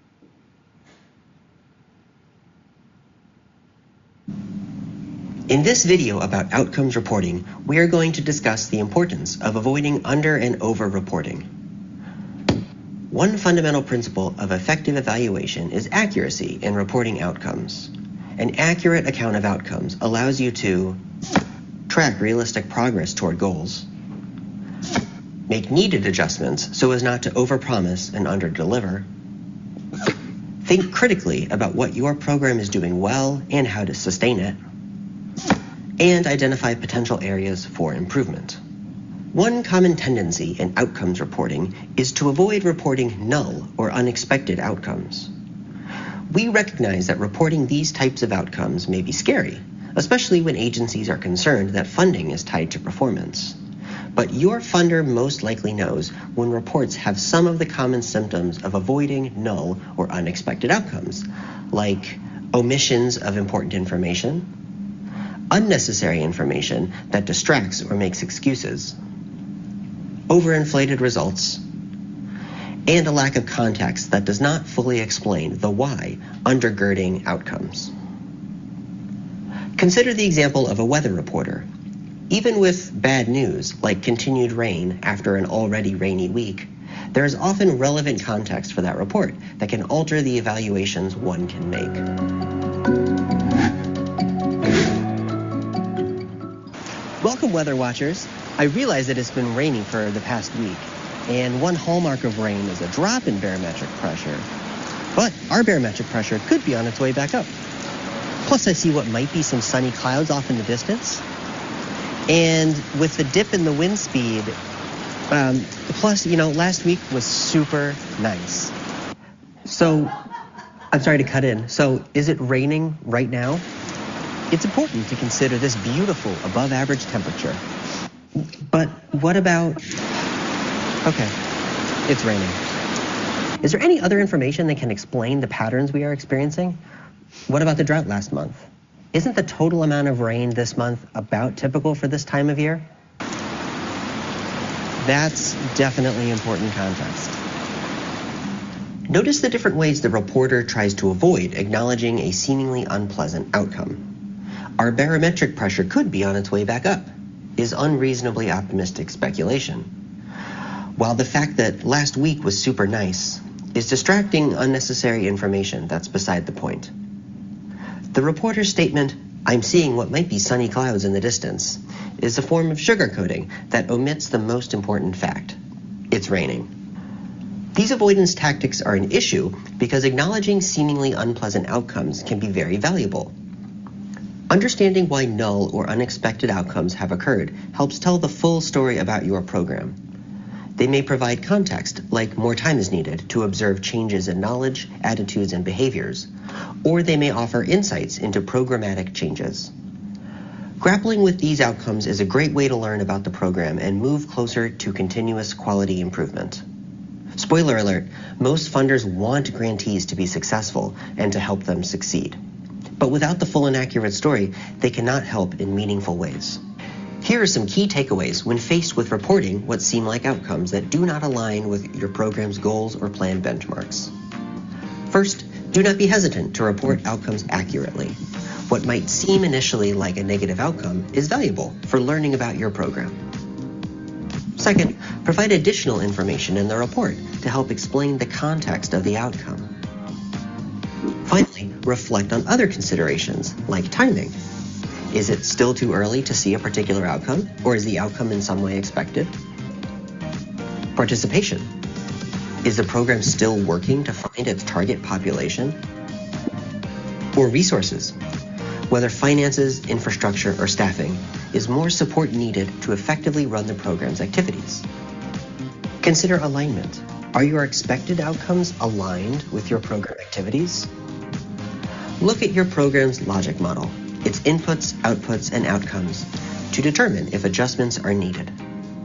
go. In this video about outcomes reporting, we are going to discuss the importance of avoiding under and over reporting. One fundamental principle of effective evaluation is accuracy in reporting outcomes. An accurate account of outcomes allows you to track realistic progress toward goals, make needed adjustments so as not to overpromise and underdeliver, think critically about what your program is doing well and how to sustain it, and identify potential areas for improvement. One common tendency in outcomes reporting is to avoid reporting null or unexpected outcomes. We recognize that reporting these types of outcomes may be scary, especially when agencies are concerned that funding is tied to performance. But your funder most likely knows when reports have some of the common symptoms of avoiding null or unexpected outcomes, like omissions of important information, unnecessary information that distracts or makes excuses, overinflated results, and a lack of context that does not fully explain the why undergirding outcomes. Consider the example of a weather reporter. Even with bad news, like continued rain after an already rainy week, there is often relevant context for that report that can alter the evaluations one can make. Welcome, weather watchers. I realize that it's been raining for the past week, and one hallmark of rain is a drop in barometric pressure. But our barometric pressure could be on its way back up. Plus, I see what might be some sunny clouds off in the distance. And with the dip in the wind speed, plus, last week was super nice. So, I'm sorry to cut in. So, is it raining right now? It's important to consider this beautiful above average temperature. But what about... Okay, it's raining. Is there any other information that can explain the patterns we are experiencing? What about the drought last month? Isn't the total amount of rain this month about typical for this time of year? That's definitely important context. Notice the different ways the reporter tries to avoid acknowledging a seemingly unpleasant outcome. Our barometric pressure could be on its way back up is unreasonably optimistic speculation, while the fact that last week was super nice is distracting unnecessary information that's beside the point. The reporter's statement, "I'm seeing what might be sunny clouds in the distance," is a form of sugarcoating that omits the most important fact. It's raining. These avoidance tactics are an issue because acknowledging seemingly unpleasant outcomes can be very valuable. Understanding why null or unexpected outcomes have occurred helps tell the full story about your program. They may provide context, like more time is needed to observe changes in knowledge, attitudes, and behaviors, or they may offer insights into programmatic changes. Grappling with these outcomes is a great way to learn about the program and move closer to continuous quality improvement. Spoiler alert, most funders want grantees to be successful and to help them succeed. But without the full and accurate story, they cannot help in meaningful ways. Here are some key takeaways when faced with reporting what seem like outcomes that do not align with your program's goals or planned benchmarks. First, Do not be hesitant to report outcomes accurately. What might seem initially like a negative outcome is valuable for learning about your program. Second, provide additional information in the report to help explain the context of the outcome. Finally, reflect on other considerations like timing. Is it still too early to see a particular outcome, or is the outcome in some way expected? Participation. Is the program still working to find its target population? Or resources. Whether finances, infrastructure, or staffing, is more support needed to effectively run the program's activities? Consider alignment. Are your expected outcomes aligned with your program activities? Look at your program's logic model, its inputs, outputs, and outcomes, to determine if adjustments are needed.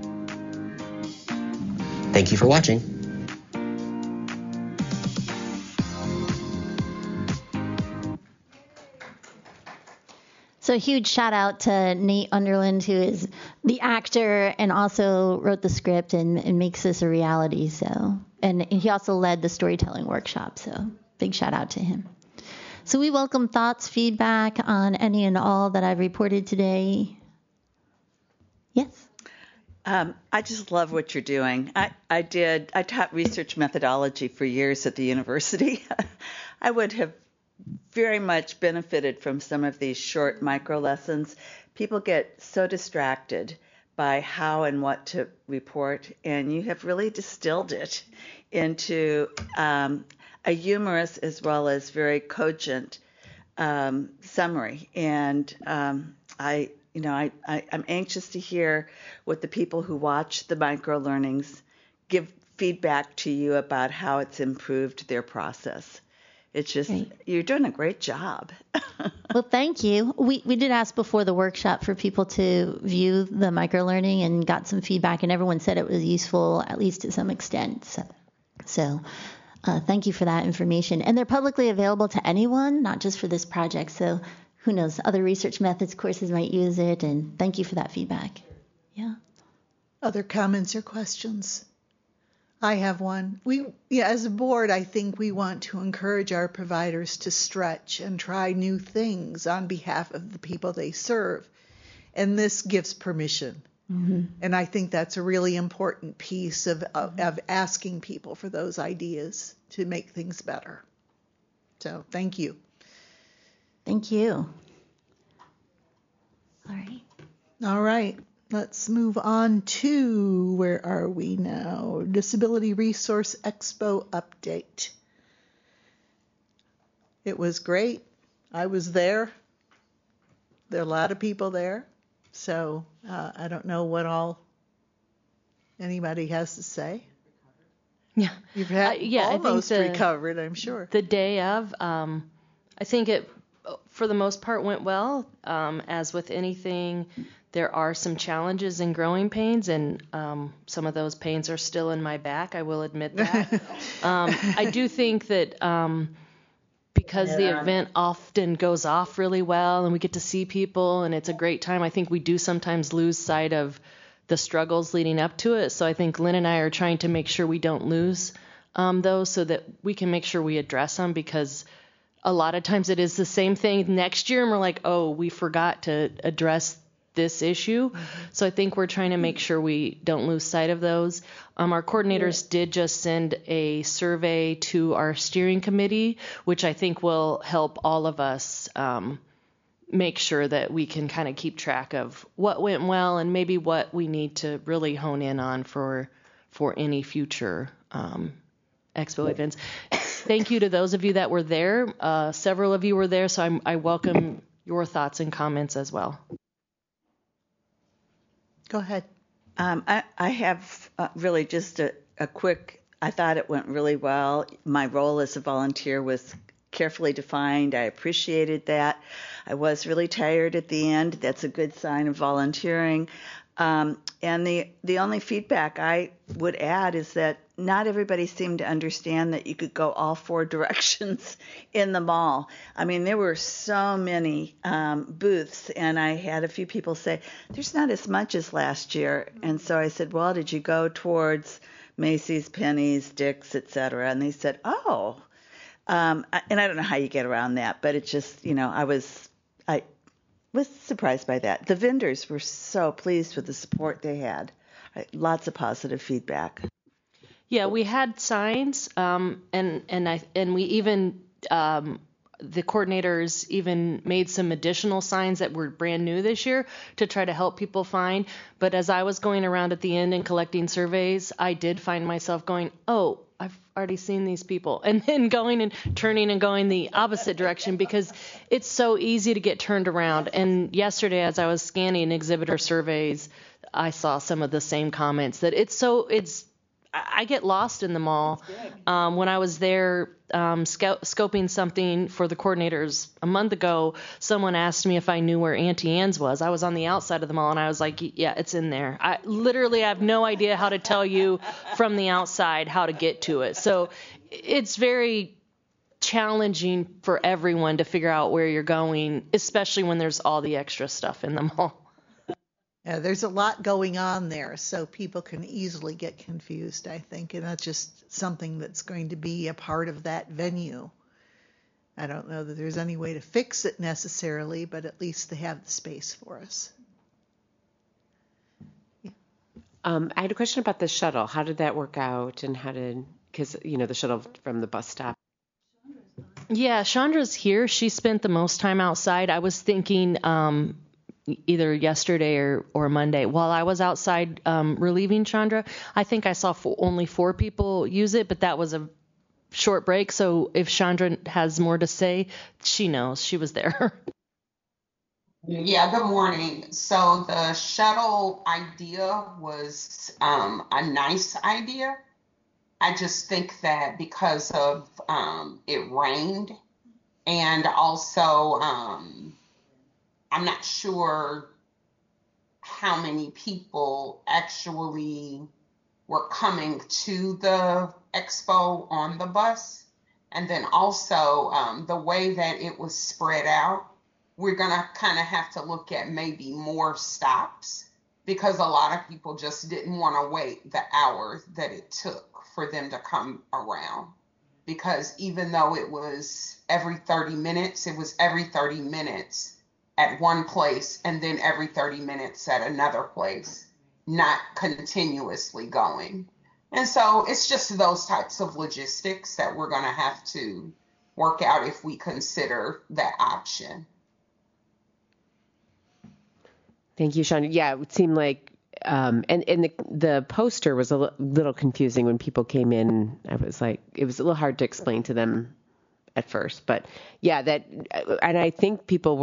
Thank you for watching. So a huge shout out to Nate Underland, who is the actor and also wrote the script and makes this a reality. So, and he also led the storytelling workshop. So big shout out to him. So we welcome thoughts, feedback on any and all that I've reported today. Yes. I just love what you're doing. I taught research methodology for years at the university. I would have very much benefited from some of these short micro lessons. People get so distracted by how and what to report, and you have really distilled it into a humorous as well as very cogent summary. And I'm anxious to hear what the people who watch the micro learnings give feedback to you about how it's improved their process. It's just, right. You're doing a great job. Well, thank you. We did ask before the workshop for people to view the microlearning and got some feedback, and everyone said it was useful, at least to some extent. So thank you for that information. And they're publicly available to anyone, not just for this project. So who knows, other research methods courses might use it, and thank you for that feedback. Yeah. Other comments or questions? I have one. As a board, I think we want to encourage our providers to stretch and try new things on behalf of the people they serve. And this gives permission. Mm-hmm. And I think that's a really important piece of asking people for those ideas to make things better. So thank you. Thank you. All right. Let's move on to, where are we now? Disability Resource Expo update. It was great. I was there. There are a lot of people there. So I don't know what all anybody has to say. Yeah. You've had almost recovered, I'm sure. The day of, I think it, for the most part, went well. As with anything, there are some challenges in growing pains, and some of those pains are still in my back. I will admit that. I do think that because the event often goes off really well and we get to see people and it's a great time, I think we do sometimes lose sight of the struggles leading up to it. So I think Lynn and I are trying to make sure we don't lose those so that we can make sure we address them, because a lot of times it is the same thing next year and we're like, oh, we forgot to address this issue. Mm-hmm. So I think we're trying to make sure we don't lose sight of those. Our coordinators did just send a survey to our steering committee, which I think will help all of us make sure that we can kind of keep track of what went well and maybe what we need to really hone in on for any future expo events. Thank you to those of you that were there. Several of you were there, so I welcome your thoughts and comments as well. Go ahead. I have really just a quick, I thought it went really well. My role as a volunteer was carefully defined. I appreciated that. I was really tired at the end. That's a good sign of volunteering. And the only feedback I would add is that not everybody seemed to understand that you could go all four directions in the mall. I mean, there were so many booths, and I had a few people say, there's not as much as last year. And so I said, well, did you go towards Macy's, Penny's, Dick's, et cetera? And they said, oh. And I don't know how you get around that, but it just, I was surprised by that. The vendors were so pleased with the support they had. Lots of positive feedback. Yeah, we had signs, and we even the coordinators even made some additional signs that were brand new this year to try to help people find. But as I was going around at the end and collecting surveys, I did find myself going, oh, I've already seen these people, and then going and turning and going the opposite direction because it's so easy to get turned around. And yesterday, as I was scanning exhibitor surveys, I saw some of the same comments that I get lost in the mall. When I was there scoping something for the coordinators a month ago, someone asked me if I knew where Auntie Anne's was. I was on the outside of the mall, and I was like, yeah, it's in there. I have no idea how to tell you from the outside how to get to it. So it's very challenging for everyone to figure out where you're going, especially when there's all the extra stuff in the mall. Yeah, there's a lot going on there, so people can easily get confused, I think, and that's just something that's going to be a part of that venue. I don't know that there's any way to fix it necessarily, but at least they have the space for us. Yeah. I had a question about the shuttle. How did that work out, and because the shuttle from the bus stop? Yeah, Chandra's here. She spent the most time outside. I was thinking either yesterday or Monday. While I was outside relieving Chandra, I think I saw only 4 people use it, but that was a short break. So if Chandra has more to say, she knows. She was there. Yeah, good morning. So the shuttle idea was a nice idea. I just think that because of it rained, and also I'm not sure how many people actually were coming to the expo on the bus. And then also the way that it was spread out, we're going to kind of have to look at maybe more stops because a lot of people just didn't want to wait the hours that it took for them to come around. Because even though it was every 30 minutes, it was every 30 minutes at one place and then every 30 minutes at another place, not continuously going. And so it's just those types of logistics that we're going to have to work out if we consider that option. Thank you, Sean. Yeah, it seemed like, and the poster was a little confusing when people came in. I was like, it was a little hard to explain to them at first, but yeah, and I think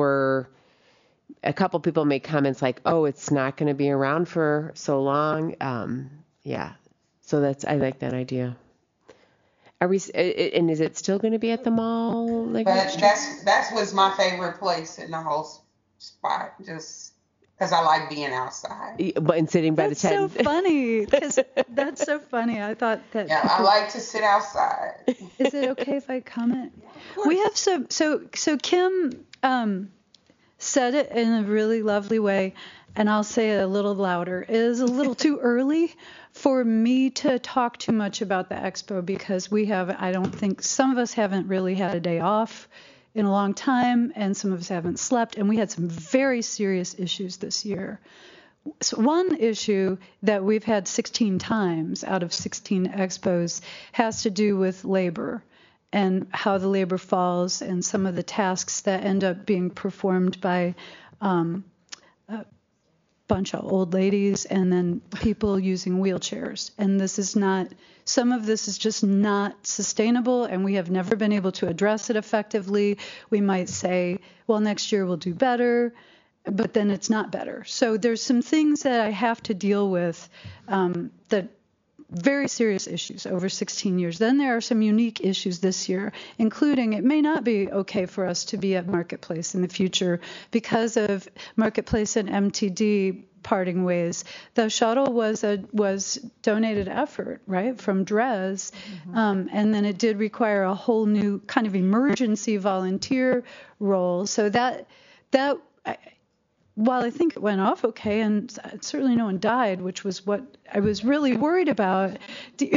a couple people made comments like, oh, it's not going to be around for so long. Yeah. So I like that idea. And is it still going to be at the mall? But that was my favorite place in the whole spot, just because I like being outside. And sitting by the tent. That's so funny. That's so funny. I thought that. Yeah, I like to sit outside. Is it okay if I comment? We have so Kim said it in a really lovely way, and I'll say it a little louder. It is a little too early for me to talk too much about the expo because I don't think some of us haven't really had a day off in a long time, and some of us haven't slept, and we had some very serious issues this year. So one issue that we've had 16 times out of 16 expos has to do with labor and how the labor falls and some of the tasks that end up being performed by a bunch of old ladies and then people using wheelchairs. And some of this is just not sustainable, and we have never been able to address it effectively. We might say, well, next year we'll do better, but then it's not better. So there's some things that I have to deal with that very serious issues over 16 years. Then there are some unique issues this year, including it may not be okay for us to be at Marketplace in the future because of Marketplace and MTD parting ways. The shuttle was donated effort, right, from DRES, and then it did require a whole new kind of emergency volunteer role. So that while I think it went off okay, and certainly no one died, which was what I was really worried about,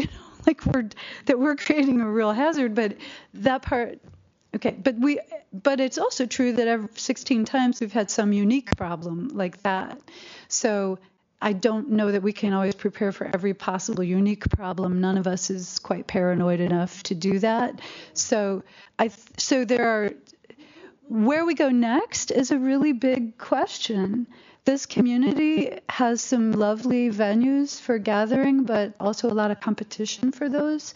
like we're creating a real hazard, but that part. Okay, but it's also true that every 16 times we've had some unique problem like that. So I don't know that we can always prepare for every possible unique problem. None of us is quite paranoid enough to do that. So there are, where we go next is a really big question. This community has some lovely venues for gathering, but also a lot of competition for those.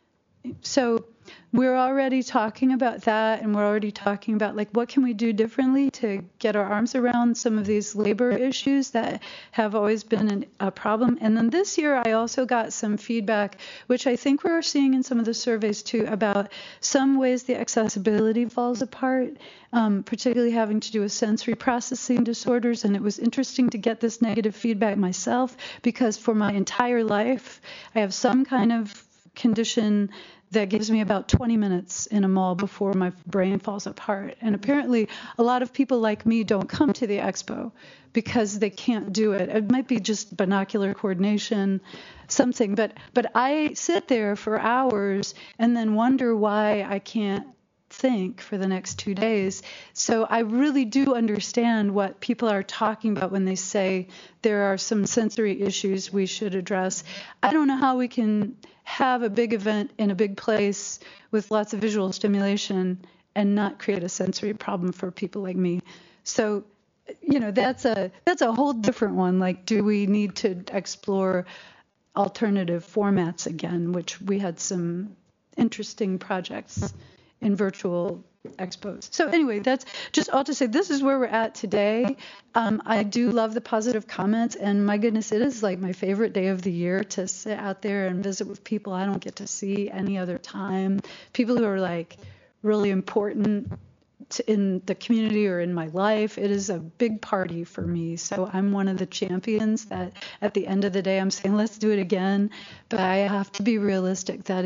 So we're already talking about that, and we're already talking about like what can we do differently to get our arms around some of these labor issues that have always been a problem. And then this year I also got some feedback, which I think we're seeing in some of the surveys too, about some ways the accessibility falls apart, particularly having to do with sensory processing disorders. And it was interesting to get this negative feedback myself, because for my entire life I have some kind of condition that gives me about 20 minutes in a mall before my brain falls apart. And apparently a lot of people like me don't come to the expo because they can't do it. It might be just binocular coordination, something, but I sit there for hours and then wonder why I can't think for the next 2 days. So I really do understand what people are talking about when they say there are some sensory issues we should address. I don't know how we can have a big event in a big place with lots of visual stimulation and not create a sensory problem for people like me. So, that's a whole different one. Like, do we need to explore alternative formats again, which we had some interesting projects in virtual expos. So anyway, that's just all to say this is where we're at today. I do love the positive comments, and my goodness, it is like my favorite day of the year to sit out there and visit with people I don't get to see any other time. People who are like really important in the community or in my life. It is a big party for me. So I'm one of the champions that at the end of the day I'm saying let's do it again, but I have to be realistic that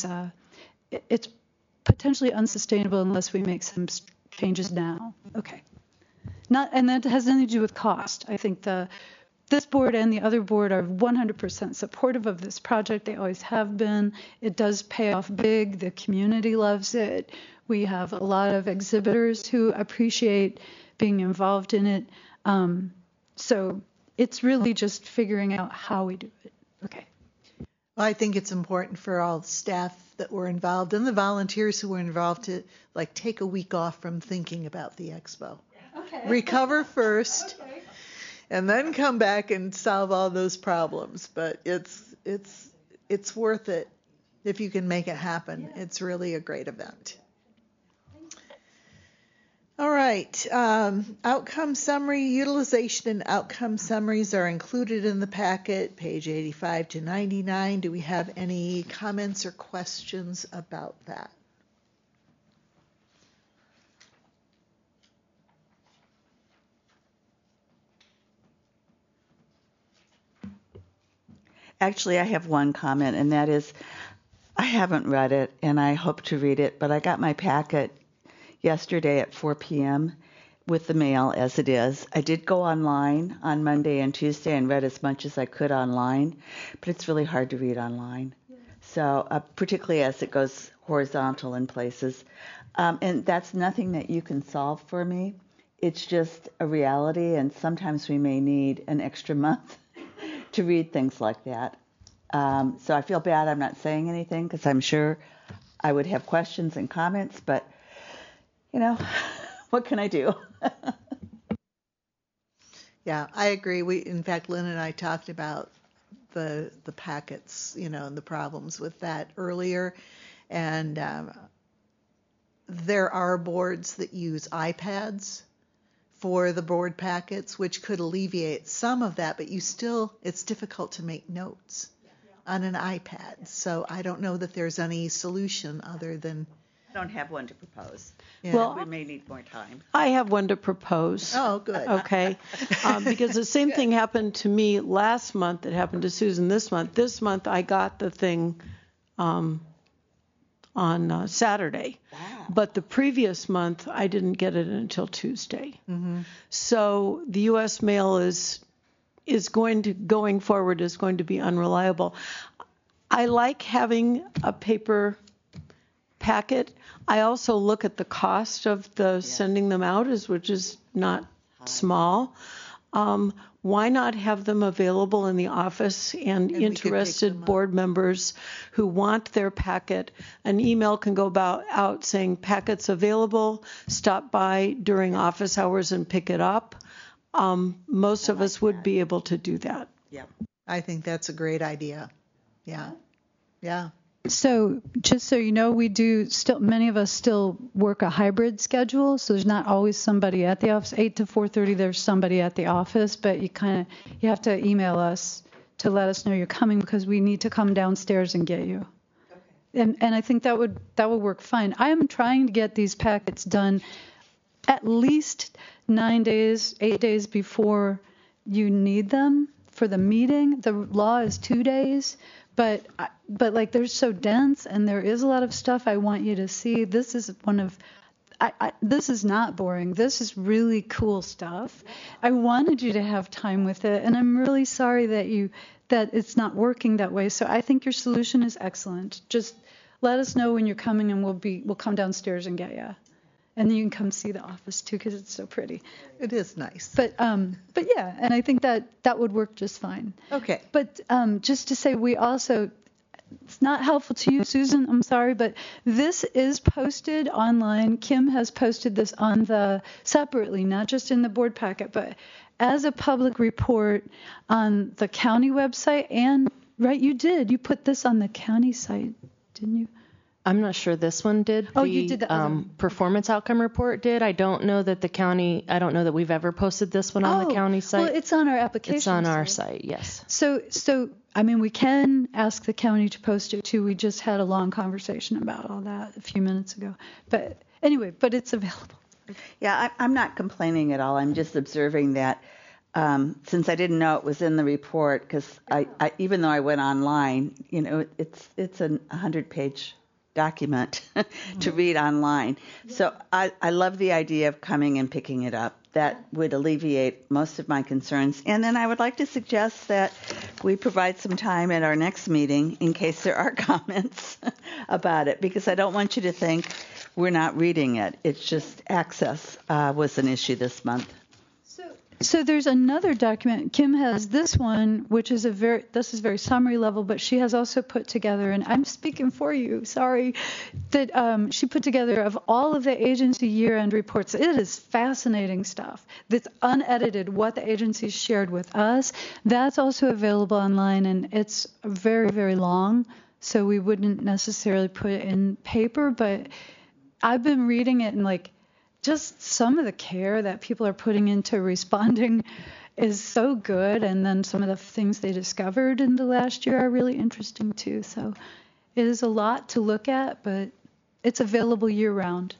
it's potentially unsustainable unless we make some changes now. Okay. And that has nothing to do with cost. I think this board and the other board are 100% supportive of this project. They always have been. It does pay off big. The community loves it. We have a lot of exhibitors who appreciate being involved in it. So it's really just figuring out how we do it. Okay. Well, I think it's important for all the staff that were involved and the volunteers who were involved to take a week off from thinking about the expo. Okay. Recover first, okay, and then come back and solve all those problems. But it's worth it if you can make it happen. Yeah. It's really a great event. All right. Outcome summary, utilization and outcome summaries are included in the packet, page 85 to 99. Do we have any comments or questions about that? Actually, I have one comment, and that is I haven't read it, and I hope to read it, but I got my packet yesterday at 4 p.m. with the mail as it is. I did go online on Monday and Tuesday and read as much as I could online, but it's really hard to read online. Yeah. So particularly as it goes horizontal in places. And that's nothing that you can solve for me. It's just a reality, and sometimes we may need an extra month to read things like that. So I feel bad I'm not saying anything because I'm sure I would have questions and comments, but what can I do? Yeah, I agree. In fact, Lynn and I talked about the packets, and the problems with that earlier. And there are boards that use iPads for the board packets, which could alleviate some of that, but it's difficult to make notes on an iPad. So I don't know that there's any solution other than... I don't have one to propose. Yeah. Well, we may need more time. I have one to propose. Oh, good. Okay. Because the same thing happened to me last month. It happened to Susan this month. This month I got the thing on Saturday. Wow. But the previous month I didn't get it until Tuesday. Mm-hmm. So the U.S. mail going forward is going to be unreliable. I like having a paper packet. I also look at the cost of the sending them out, which is not small. Why not have them available in the office, and interested board members who want their packet, an email can go out saying packets available, stop by during office hours and pick it up. Most of us would be able to do that. Yeah, I think that's a great idea. Yeah. So just so you know, many of us still work a hybrid schedule. So there's not always somebody at the office. 8 to 4:30, there's somebody at the office, but you have to email us to let us know you're coming, because we need to come downstairs and get you. Okay. And I think that would work fine. I am trying to get these packets done at least 8 days before you need them for the meeting. The law is 2 days. But like, they're so dense, and there is a lot of stuff I want you to see. This is this is not boring. This is really cool stuff. I wanted you to have time with it, and I'm really sorry that it's not working that way. So I think your solution is excellent. Just let us know when you're coming, and we'll come downstairs and get you. And then you can come see the office too, because it's so pretty. It is nice. But yeah, and I think that would work just fine. Okay. But just to say, we also, it's not helpful to you, Susan, I'm sorry, but this is posted online. Kim has posted this separately, not just in the board packet, but as a public report on the county website. And right, you put this on the county site, didn't you? I'm not sure this one did. You did the performance outcome report did. I don't know that we've ever posted this one on the county site. Well, it's on our application. It's on our site, yes. So I mean, we can ask the county to post it too. We just had a long conversation about all that a few minutes ago. But anyway, it's available. Yeah, I'm not complaining at all. I'm just observing that since I didn't know it was in the report, because I even though I went online, it's a 100-page document to read online. So I love the idea of coming and picking it up. That would alleviate most of my concerns. And then I would like to suggest that we provide some time at our next meeting in case there are comments about it, because I don't want you to think we're not reading it. It's just access was an issue this month. So there's another document. Kim has this one, which is this is very summary level, but she has also put together, and I'm speaking for you, sorry, that she put together of all of the agency year-end reports. It is fascinating stuff. That's unedited, what the agencies shared with us. That's also available online, and it's very, very long, so we wouldn't necessarily put it in paper, but I've been reading it and just some of the care that people are putting into responding is so good. And then some of the things they discovered in the last year are really interesting too. So it is a lot to look at, but it's available year round.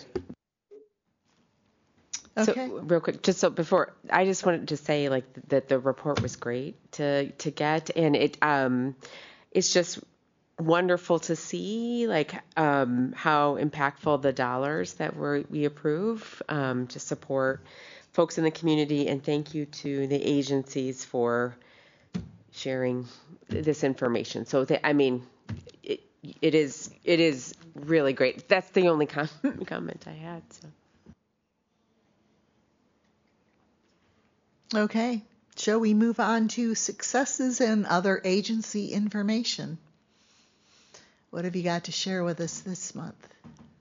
Okay. So real quick, just so before, I just wanted to say that the report was great to get, and it's just wonderful to see how impactful the dollars that we approve to support folks in the community, and thank you to the agencies for sharing this information. So it is really great. That's the only comment I had. So. Okay, shall we move on to successes and other agency information? What have you got to share with us this month?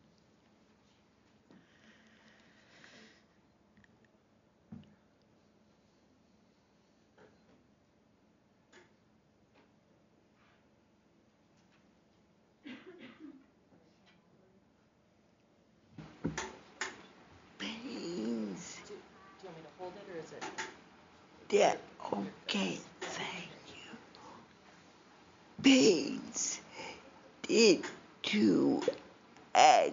Beans. Do you want me to hold it, or is it? Yeah, okay, thank you. Beans. Did to add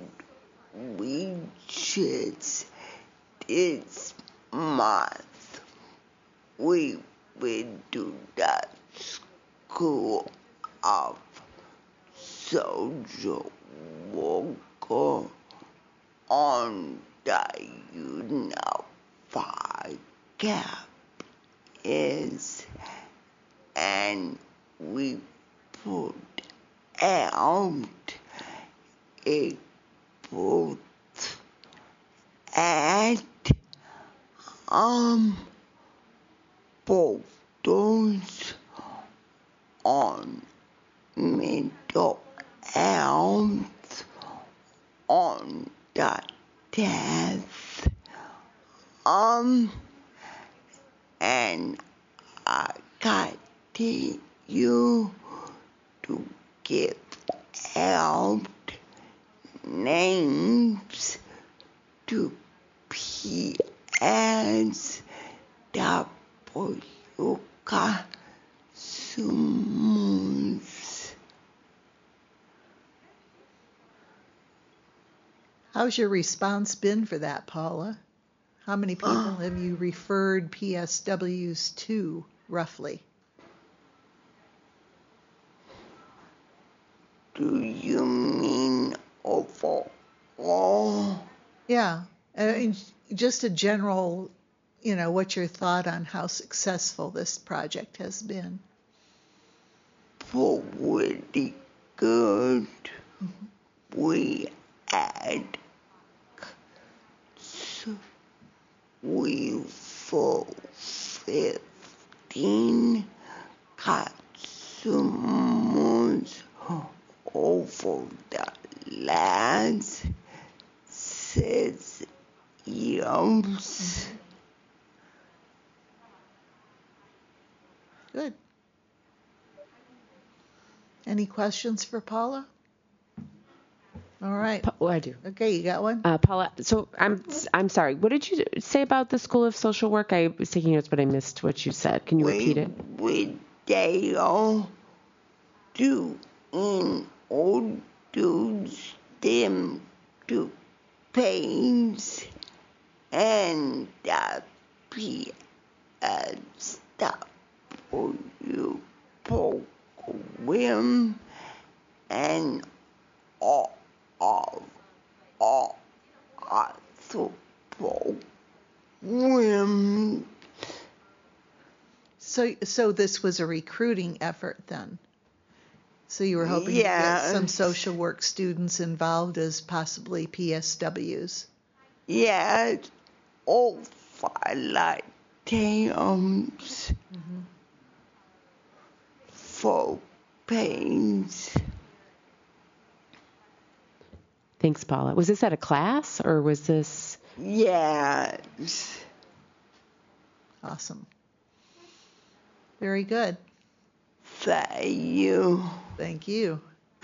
widgets this month. We went to that school of social worker on the unified campus, and we put out a booth at Boulders on Middle Elms on the 10th. And I continue to give out names to PSWK Summons. How's your response been for that, Paula? How many people have you referred PSWs to, roughly? Do you mean overall? Yeah, just a general, what's your thought on how successful this project has been? Pretty good. We had 15 customers over the last 6 years. Good. Any questions for Paula? All right. Oh, I do. Okay, you got one? Paula, so I'm sorry. What did you say about the School of Social Work? I was taking notes, but I missed what you said. Can you repeat it? They all do introduce them to pains and the PSW program and all program. So this was a recruiting effort then? So you were hoping to get some social work students involved as possibly PSWs? Yeah, all 5 lifetimes for pains. Thanks, Paula. Was this at a class or was this? Yes. Awesome. Very good. Thank you. Thank you.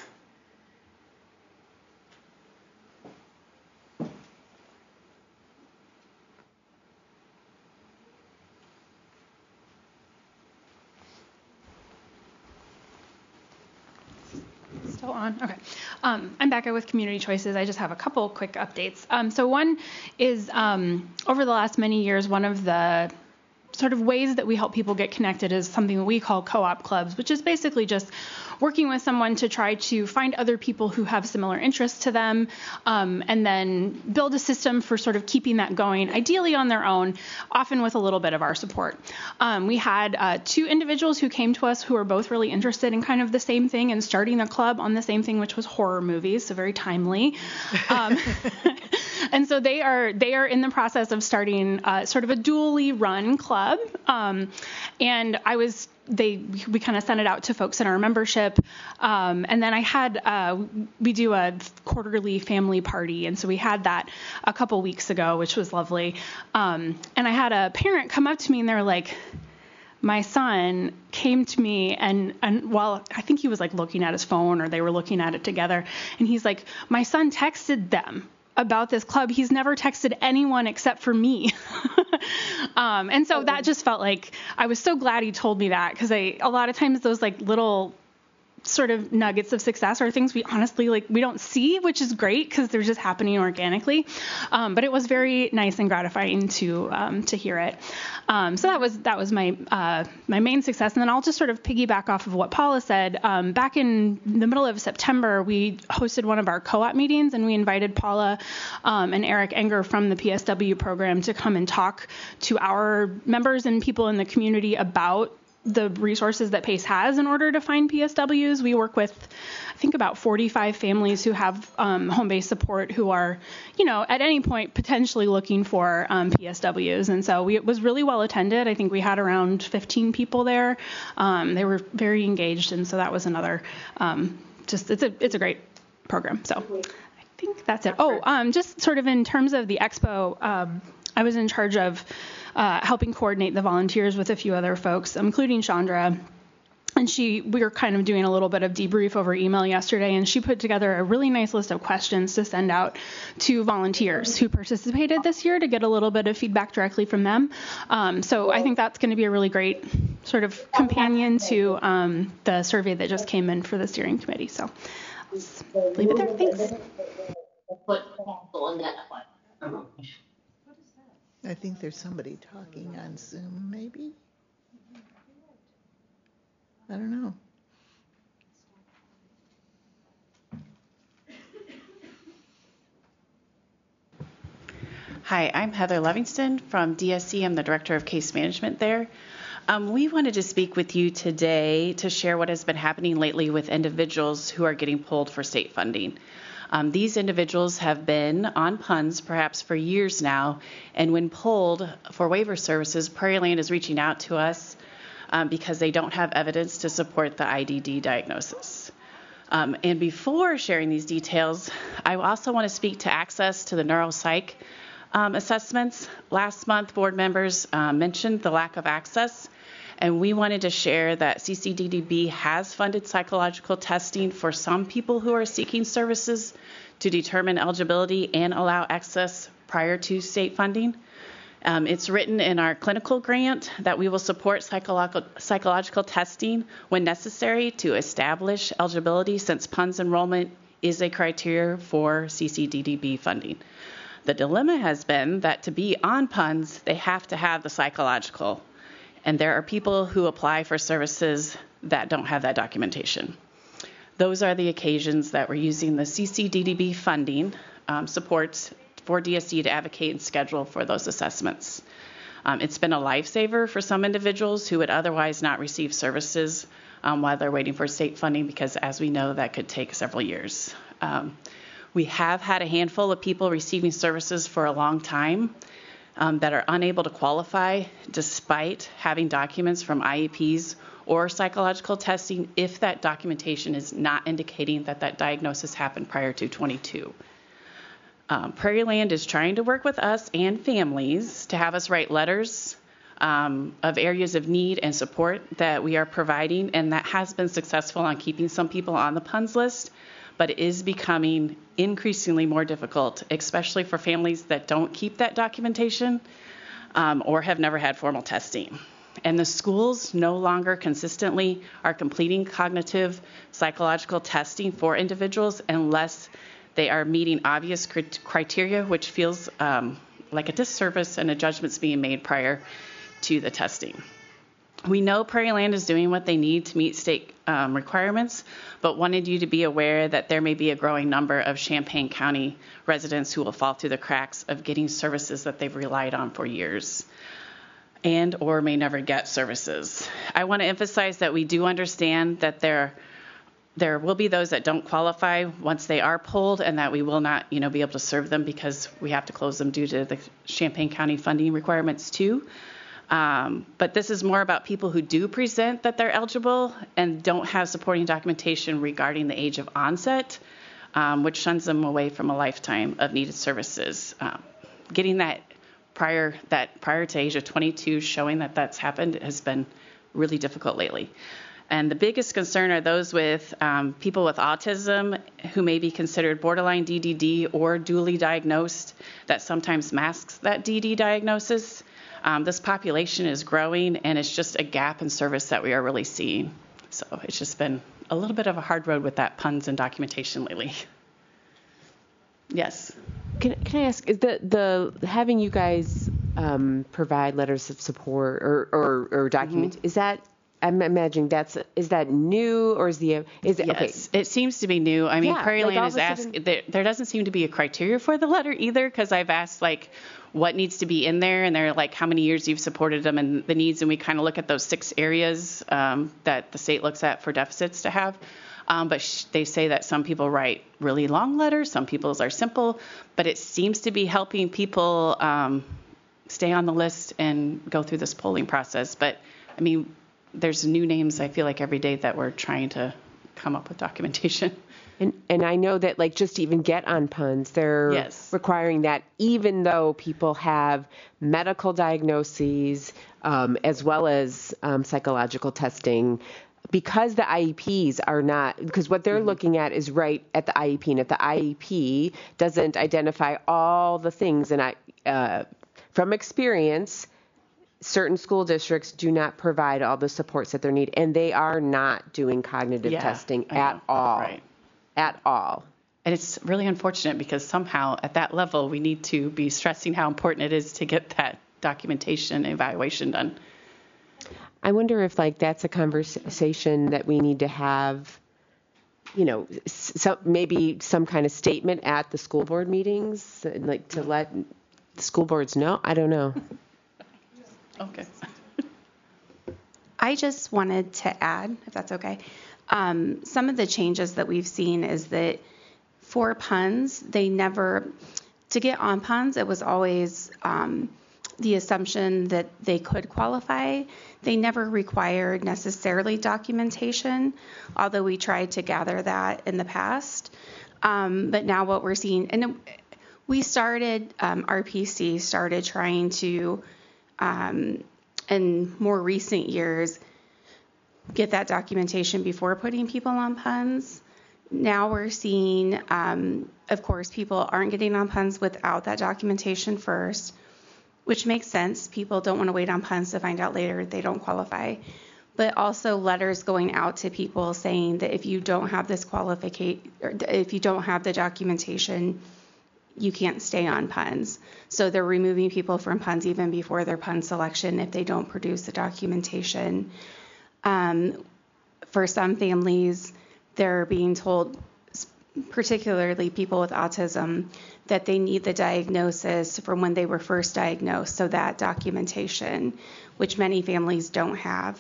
Still on? Okay. I'm Becca with Community Choices. I just have a couple quick updates. So one is over the last many years, one of the sort of ways that we help people get connected is something that we call co-op clubs, which is basically just working with someone to try to find other people who have similar interests to them, and then build a system for sort of keeping that going, ideally on their own, often with a little bit of our support. We had 2 individuals who came to us who were both really interested in kind of the same thing and starting a club on the same thing, which was horror movies, so very timely. And so they are in the process of starting sort of a dually run club. And we kind of sent it out to folks in our membership. And then we do a quarterly family party. And so we had that a couple weeks ago, which was lovely. And I had a parent come up to me and they're like, my son came to me and while I think he was like looking at his phone or they were looking at it together. And he's like, my son texted them about this club. He's never texted anyone except for me. And so that just felt like I was so glad he told me that, because a lot of times those like little sort of nuggets of success are things we honestly we don't see, which is great because they're just happening organically. But it was very nice and gratifying to hear it. So that was my main success. And then I'll just sort of piggyback off of what Paula said. Back in the middle of September, we hosted one of our co-op meetings, and we invited Paula and Eric Enger from the PSW program to come and talk to our members and people in the community about the resources that PACE has in order to find PSWs. We work with, I think, about 45 families who have home-based support who are, at any point potentially looking for PSWs. And so it was really well attended. I think we had around 15 people there. They were very engaged, and so that was another, it's a great program. So I think that's it. Just sort of in terms of the expo, I was in charge of helping coordinate the volunteers with a few other folks, including Chandra. And we were kind of doing a little bit of debrief over email yesterday, and she put together a really nice list of questions to send out to volunteers who participated this year to get a little bit of feedback directly from them. So I think that's going to be a really great sort of companion to the survey that just came in for the steering committee. So let's leave it there. Thanks. I think there's somebody talking on Zoom, maybe? I don't know. Hi, I'm Heather Livingston from DSC. I'm the Director of Case Management there. We wanted to speak with you today to share what has been happening lately with individuals who are getting pulled for state funding. These individuals have been on PUNS perhaps for years now, and when pulled for waiver services, Prairie Land is reaching out to us because they don't have evidence to support the IDD diagnosis. And before sharing these details, I also want to speak to access to the neuropsych assessments. Last month, board members mentioned the lack of access, and we wanted to share that CCDDB has funded psychological testing for some people who are seeking services to determine eligibility and allow access prior to state funding. It's written in our clinical grant that we will support psychological testing when necessary to establish eligibility, since PUNS enrollment is a criteria for CCDDB funding. The dilemma has been that to be on PUNS, they have to have the psychological. And there are people who apply for services that don't have that documentation. Those are the occasions that we're using the CCDDB funding supports for DSC to advocate and schedule for those assessments. It's been a lifesaver for some individuals who would otherwise not receive services while they're waiting for state funding, because as we know, that could take several years. We have had a handful of people receiving services for a long time that are unable to qualify despite having documents from IEPs or psychological testing if that documentation is not indicating that that diagnosis happened prior to 22. Prairie Land is trying to work with us and families to have us write letters of areas of need and support that we are providing, and that has been successful on keeping some people on the PUNS list, but it is becoming increasingly more difficult, especially for families that don't keep that documentation or have never had formal testing. And the schools no longer consistently are completing cognitive psychological testing for individuals unless they are meeting obvious criteria, which feels like a disservice and a judgment's being made prior to the testing. We know Prairie Land is doing what they need to meet state requirements, but wanted you to be aware that there may be a growing number of Champaign County residents who will fall through the cracks of getting services that they've relied on for years and or may never get services. I want to emphasize that we do understand that there will be those that don't qualify once they are pulled, and that we will not, be able to serve them because we have to close them due to the Champaign County funding requirements too. But this is more about people who do present that they're eligible and don't have supporting documentation regarding the age of onset, which shuns them away from a lifetime of needed services. Getting that prior to age of 22, showing that that's happened, has been really difficult lately. And the biggest concern are those with people with autism who may be considered borderline DDD or dually diagnosed, that sometimes masks that DD diagnosis. This population is growing, and it's just a gap in service that we are really seeing. So it's just been a little bit of a hard road with that PUNS and documentation lately. Yes. Can I ask, is the having you guys provide letters of support or document, is that I'm imagining is that new, or is it yes, okay? It seems to be new. I mean, Prairie Land like has asked, there doesn't seem to be a criteria for the letter either, because I've asked like what needs to be in there, and they're like how many years you've supported them and the needs, and we kind of look at those 6 areas that the state looks at for deficits to have. But they say that some people write really long letters, some people's are simple, but it seems to be helping people stay on the list and go through this polling process. But I mean, there's new names, I feel like, every day that we're trying to come up with documentation. And I know that, like, just to even get on PUNS, they're requiring that even though people have medical diagnoses as well as psychological testing, because the IEPs are not, because what they're looking at is right at the IEP, and if the IEP doesn't identify all the things, and from experience, certain school districts do not provide all the supports that they need, and they are not doing cognitive testing at all. Right. At all. And it's really unfortunate because somehow at that level we need to be stressing how important it is to get that documentation and evaluation done. I wonder if that's a conversation that we need to have, maybe some kind of statement at the school board meetings, like to let the school boards know. I don't know. Okay. I just wanted to add, if that's okay, some of the changes that we've seen is that for PUNS, to get on PUNS, it was always the assumption that they could qualify. They never required necessarily documentation, although we tried to gather that in the past. But now what we're seeing, and we started, RPC started trying to, in more recent years, get that documentation before putting people on PUNS. Now we're seeing, of course, people aren't getting on PUNS without that documentation first, which makes sense. People don't want to wait on PUNS to find out later they don't qualify. But also letters going out to people saying that if you don't have this qualification, or if you don't have the documentation, you can't stay on PUNS. So they're removing people from PUNS even before their PUNS selection if they don't produce the documentation. For some families, they're being told, particularly people with autism, that they need the diagnosis from when they were first diagnosed, so that documentation, which many families don't have.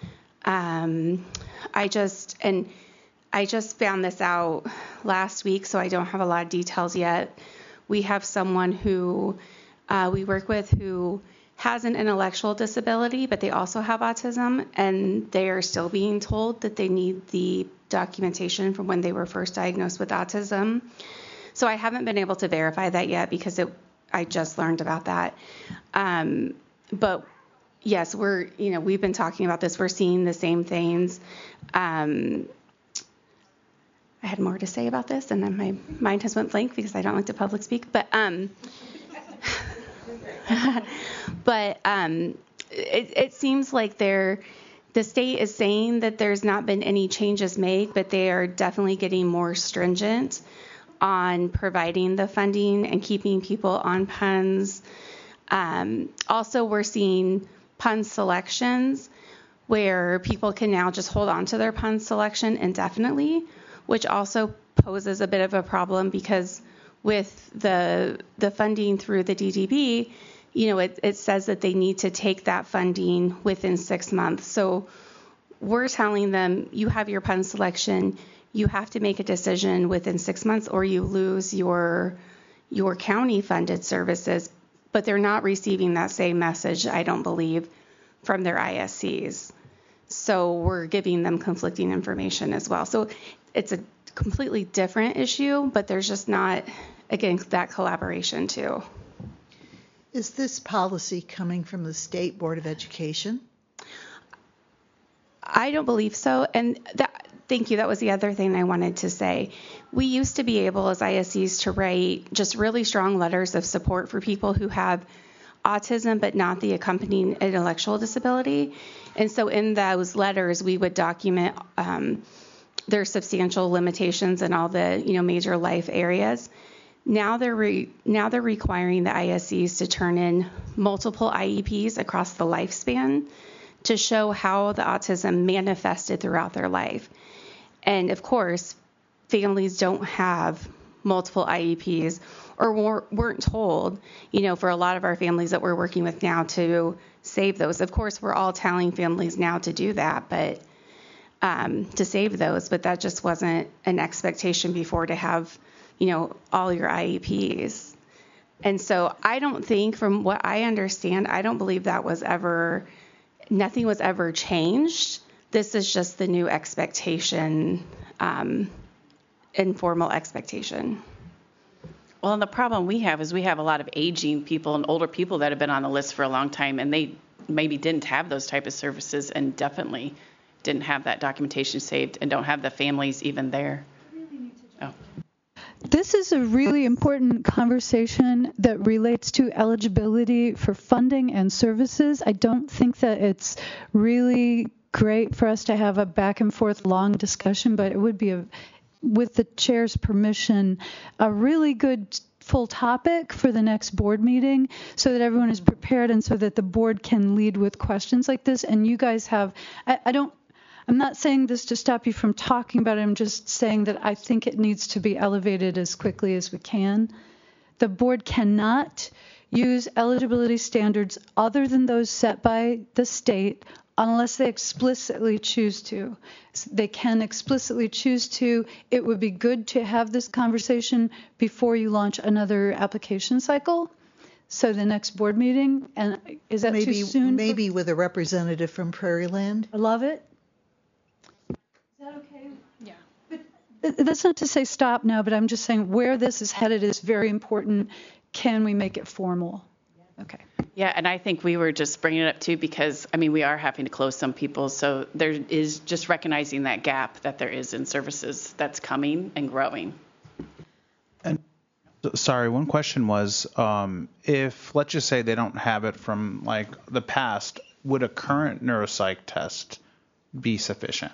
I just found this out last week, so I don't have a lot of details yet. We have someone who we work with who has an intellectual disability, but they also have autism, and they are still being told that they need the documentation from when they were first diagnosed with autism. So I haven't been able to verify that yet because I just learned about that. But yes, we've been talking about this. We're seeing the same things. I had more to say about this, and then my mind has went blank because I don't like to public speak. But it seems like the state is saying that there's not been any changes made, but they are definitely getting more stringent on providing the funding and keeping people on PUNS. Also, we're seeing PUNS selections where people can now just hold on to their PUNS selection indefinitely, which also poses a bit of a problem because with the funding through the DDB, it says that they need to take that funding within 6 months. So we're telling them, you have your PUNS selection, you have to make a decision within 6 months or you lose your county funded services, but they're not receiving that same message, I don't believe, from their ISCs. So we're giving them conflicting information as well. So it's a completely different issue, but there's just not, again, that collaboration too. Is this policy coming from the State Board of Education? I don't believe so. And thank you. That was the other thing I wanted to say. We used to be able as ISCs to write just really strong letters of support for people who have autism but not the accompanying intellectual disability. And so in those letters, we would document their substantial limitations in all the major life areas. Now they're requiring the ISCs to turn in multiple IEPs across the lifespan to show how the autism manifested throughout their life. And of course, families don't have multiple IEPs or weren't told, for a lot of our families that we're working with now to save those. Of course, we're all telling families now to do that, but to save those, but that just wasn't an expectation before to have, all your IEPs. And so I don't think, from what I understand, I don't believe that nothing was ever changed. This is just the new expectation, informal expectation. Well, and the problem we have is we have a lot of aging people and older people that have been on the list for a long time, and they maybe didn't have those type of services and definitely didn't have that documentation saved and don't have the families even there. Oh. This is a really important conversation that relates to eligibility for funding and services. I don't think that it's really great for us to have a back and forth long discussion, but it would be, with the chair's permission, a really good full topic for the next board meeting so that everyone is prepared and so that the board can lead with questions like this. And you guys have, I'm not saying this to stop you from talking about it. I'm just saying that I think it needs to be elevated as quickly as we can. The board cannot use eligibility standards other than those set by the state unless they explicitly choose to. They can explicitly choose to. It would be good to have this conversation before you launch another application cycle. So the next board meeting, and is that too soon? Maybe with a representative from Prairie Land. I love it. That's not to say stop now, but I'm just saying where this is headed is very important. Can we make it formal? Okay. Yeah, and I think we were just bringing it up too because, we are having to close some people. So there is just recognizing that gap that there is in services that's coming and growing. And sorry, one question was, if let's just say they don't have it from like the past, would a current neuropsych test be sufficient?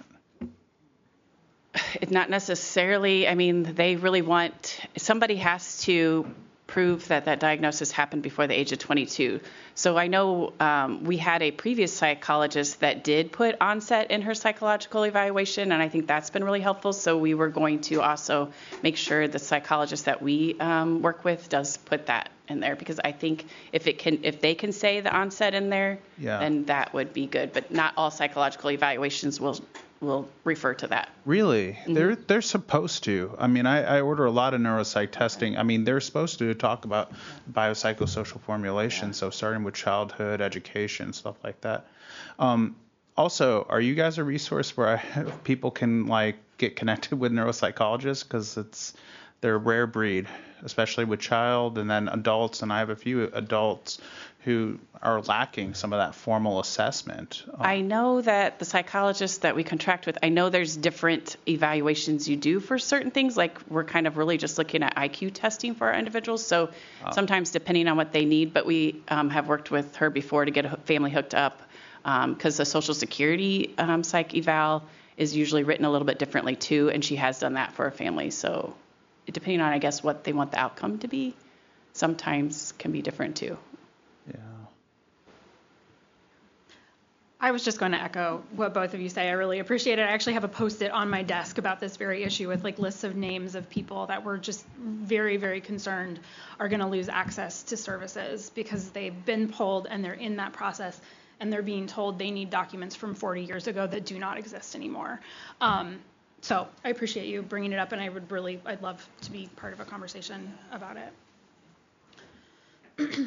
Not necessarily. They really want, somebody has to prove that diagnosis happened before the age of 22. So I know we had a previous psychologist that did put onset in her psychological evaluation, and I think that's been really helpful. So we were going to also make sure the psychologist that we work with does put that in there, because I think if they can say the onset in there, then that would be good. But not all psychological evaluations will refer to that. Really? Mm-hmm. They're supposed to. I order a lot of neuropsych testing. They're supposed to talk about biopsychosocial formulation, so starting with childhood, education, stuff like that. Also, are you guys a resource where people can get connected with neuropsychologists? Because they're a rare breed, especially with child and then adults, and I have a few adults who are lacking some of that formal assessment. I know that the psychologists that we contract with, I know there's different evaluations you do for certain things. Like we're kind of really just looking at IQ testing for our individuals. So sometimes depending on what they need, but we have worked with her before to get a family hooked up because the Social Security psych eval is usually written a little bit differently too, and she has done that for a family. So depending on, I guess, what they want the outcome to be, sometimes can be different too. Yeah. I was just going to echo what both of you say. I really appreciate it. I actually have a Post-it on my desk about this very issue with lists of names of people that we're just very, very concerned are going to lose access to services because they've been pulled and they're in that process and they're being told they need documents from 40 years ago that do not exist anymore. So I appreciate you bringing it up, and I'd love to be part of a conversation about it.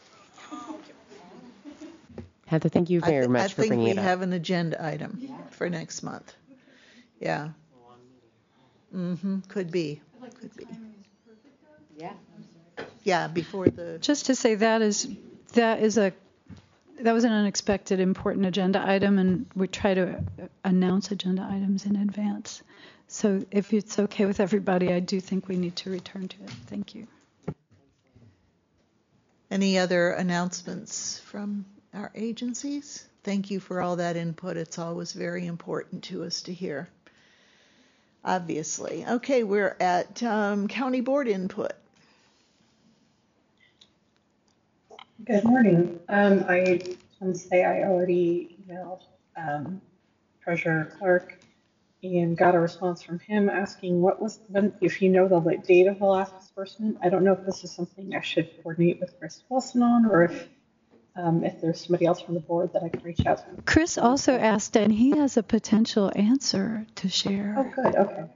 Heather, thank you very much for bringing it up. I think we have an agenda item for next month. Yeah. Could be. Yeah. Yeah, before the. Just to say that was an unexpected important agenda item, and we try to announce agenda items in advance. So if it's okay with everybody, I do think we need to return to it. Thank you. Any other announcements from our agencies? Thank you for all that input. It's always very important to us to hear. Obviously. Okay, we're at county board input. Good morning. I and say I already emailed Treasurer Clark and got a response from him asking if you know the date of the last disbursement. I don't know if this is something I should coordinate with Chris Wilson on, or if there's somebody else from the board that I can reach out to. Chris also asked, and he has a potential answer to share. Oh, good. Okay.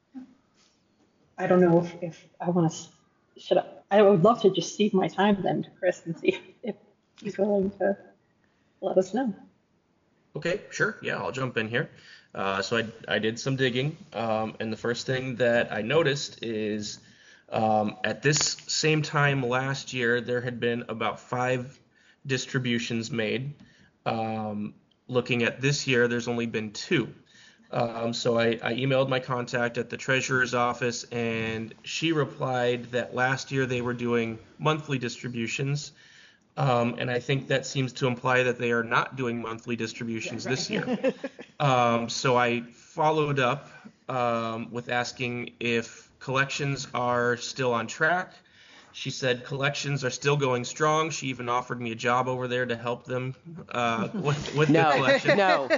I don't know if I want to. I would love to just cede my time then to Chris and see if he's willing to let us know. Okay, sure. Yeah, I'll jump in here. So I did some digging, and the first thing that I noticed is at this same time last year, there had been about 5 distributions made. Looking at this year, there's only been 2. So I emailed my contact at the treasurer's office, and she replied that last year they were doing monthly distributions. And I think that seems to imply that they are not doing monthly distributions this year. So I followed up with asking if collections are still on track. She said collections are still going strong. She even offered me a job over there to help them with the collection. No.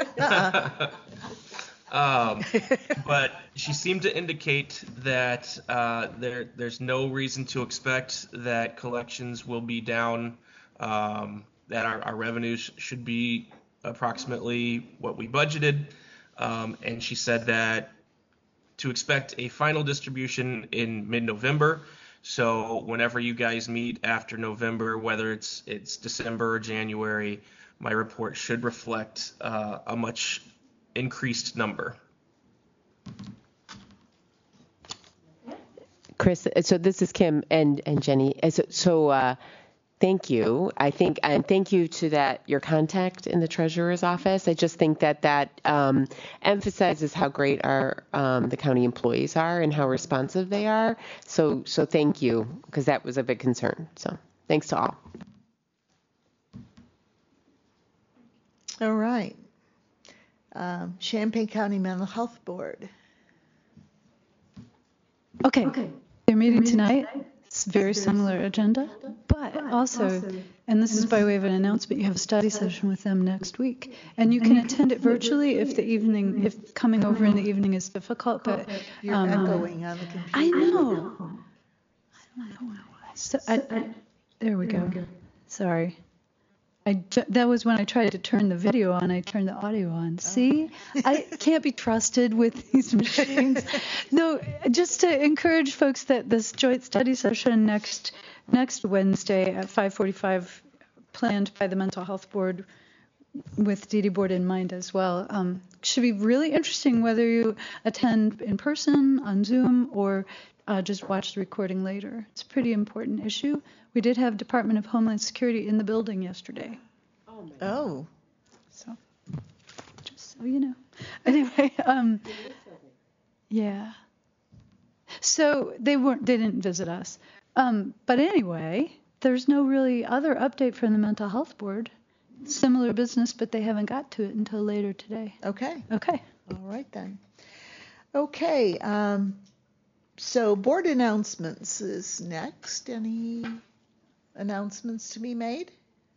But she seemed to indicate that there's no reason to expect that collections will be down, that our revenues should be approximately what we budgeted. And she said that to expect a final distribution in mid-November. So whenever you guys meet after November, whether it's December or January, my report should reflect a much increased number. Chris, so this is Kim and Jenny. So thank you. And thank you to your contact in the treasurer's office. I just think that emphasizes how great the county employees are and how responsive they are. So thank you, because that was a big concern. So thanks to all. All right. Champaign County Mental Health Board. Okay. They're meeting tonight. It's a very similar agenda, but also, and this is by way of an announcement, you have a study session with them next week, and you can attend it virtually if coming over in the evening is difficult. But you're echoing on the computer. I know. So there we go. Sorry. That was when I tried to turn the video on, I turned the audio on. See? I can't be trusted with these machines. No, just to encourage folks that this joint study session next Wednesday at 5:45, planned by the Mental Health Board with DD Board in mind as well, should be really interesting whether you attend in person, on Zoom, or just watch the recording later. It's a pretty important issue. We did have Department of Homeland Security in the building yesterday. Oh. So, just so you know. Anyway, yeah. So they didn't visit us. But anyway, there's no really other update from the Mental Health Board. Similar business, but they haven't got to it until later today. Okay. All right then. Okay. So board announcements is next. Any announcements to be made?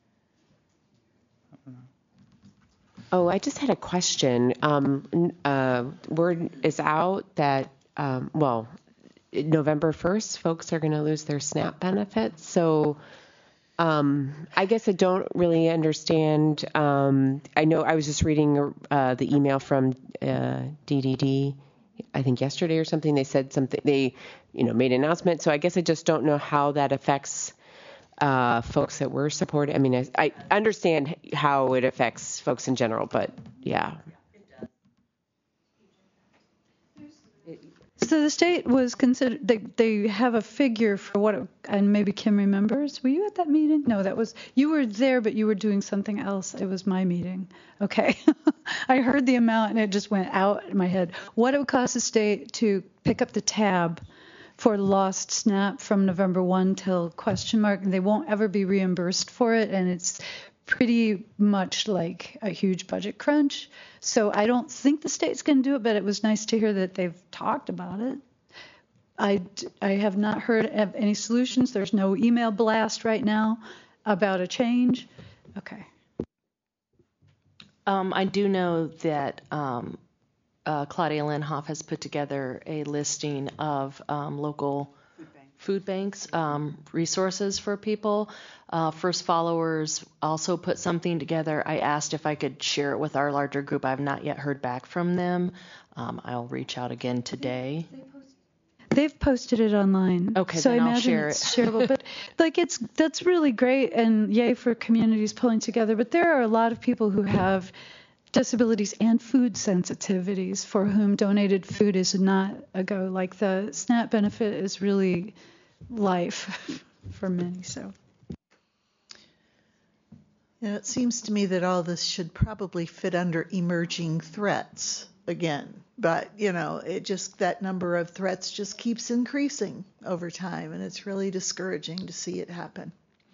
Oh, I just had a question. Word is out that, November 1st, folks are going to lose their SNAP benefits. So I guess I don't really understand. I know I was just reading the email from DDD, I think yesterday or something. They said something, they made an announcement. So I guess I just don't know how that affects folks that were supported. I mean, I understand how it affects folks in general, but yeah. So the state was considered, they have a figure for what, and maybe Kim remembers. Were you at that meeting? No, you were there, but you were doing something else. It was my meeting. Okay. I heard the amount and it just went out in my head. What it would cost the state to pick up the tab for lost SNAP from November 1 till ? They won't ever be reimbursed for it, and it's pretty much like a huge budget crunch. So I don't think the state's going to do it, but it was nice to hear that they've talked about it. I have not heard of any solutions. There's no email blast right now about a change. Okay. I do know that Claudia Linhoff has put together a listing of local food banks resources for people. First Followers also put something together. I asked if I could share it with our larger group. I've not yet heard back from them. I'll reach out again today. They've posted it online. Okay, so then I I'll imagine share it's it. shareable. But that's really great, and yay for communities pulling together. But there are a lot of people who have disabilities and food sensitivities for whom donated food is not a go. Like the SNAP benefit is really life for many. So. It seems to me that all this should probably fit under emerging threats again. But, that number of threats just keeps increasing over time, and it's really discouraging to see it happen.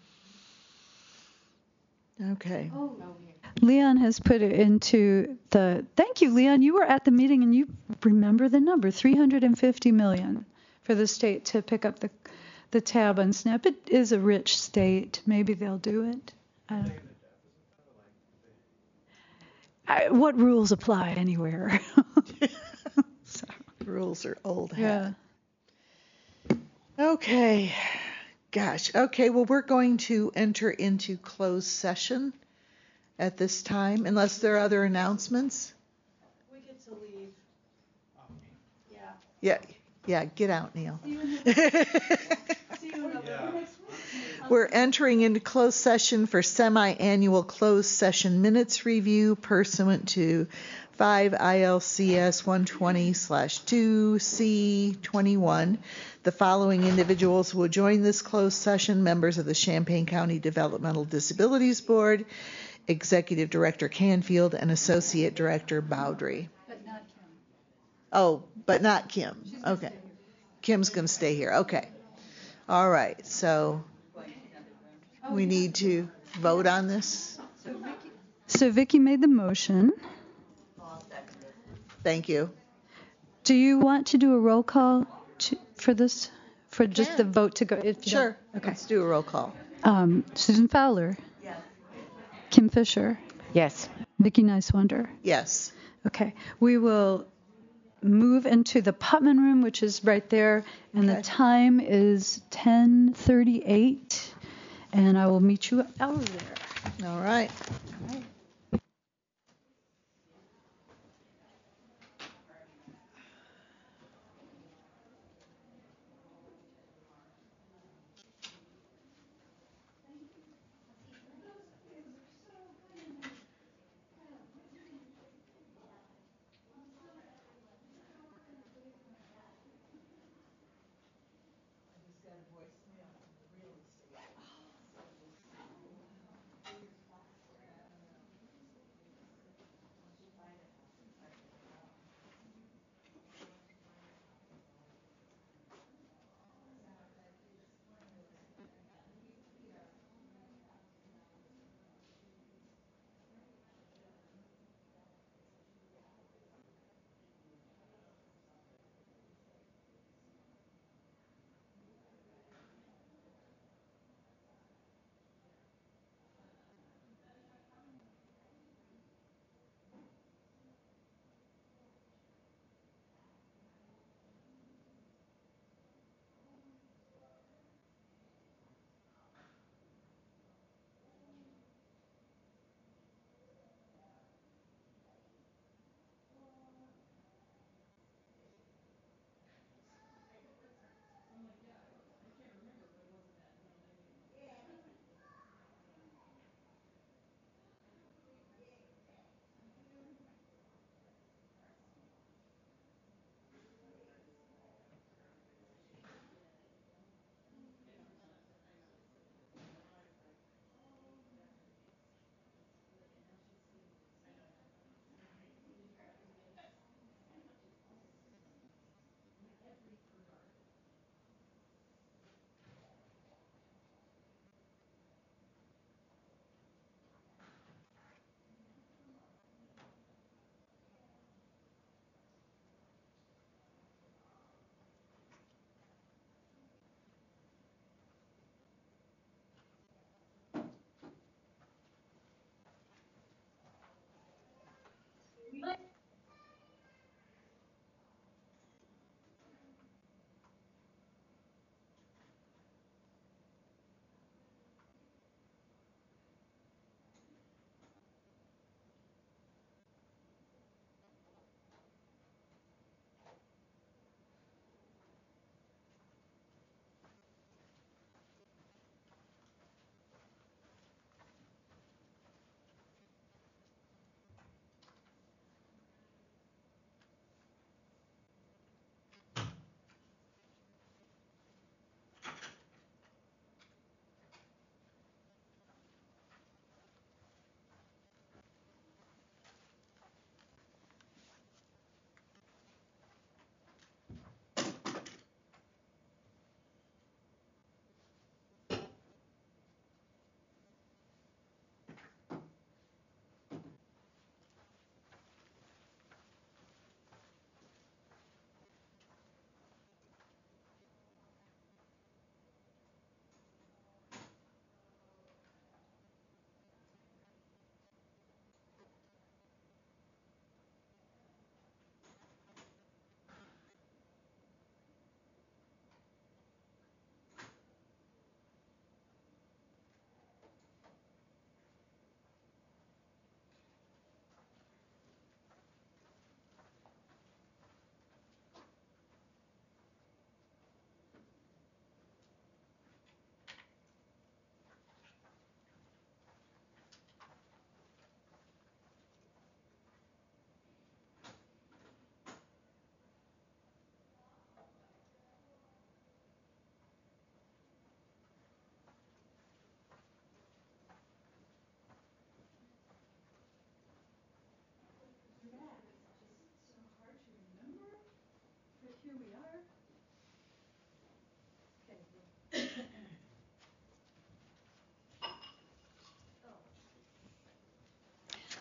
Okay. Leon has put it into thank you, Leon. You were at the meeting and you remember the number, $350 million for the state to pick up the tab on SNAP. It is a rich state. Maybe they'll do it. What rules apply anywhere? Rules are old Yeah. hat. Okay. Gosh. Okay, well, we're going to enter into closed session at this time, unless there are other announcements. We get to leave. Yeah, get out, Neil. See you We're entering into closed session for semi-annual closed session minutes review pursuant to 5 ILCS 120/2C21. The following individuals will join this closed session: members of the Champaign County Developmental Disabilities Board, Executive Director Canfield, and Associate Director Bowdry. But not Kim. Oh, but not Kim. Okay. Kim's going to stay here. Okay. All right. So we need to vote on this. So Vicki made the motion. Thank you. Do you want to do a roll call for this? For just the vote to go? Sure. Okay. Let's do a roll call. Susan Fowler. Yes. Kim Fisher. Yes. Vicki Nicewander. Yes. Okay. We will move into the Putman room, which is right there, and the time is 10:38, and I will meet you out there. All right.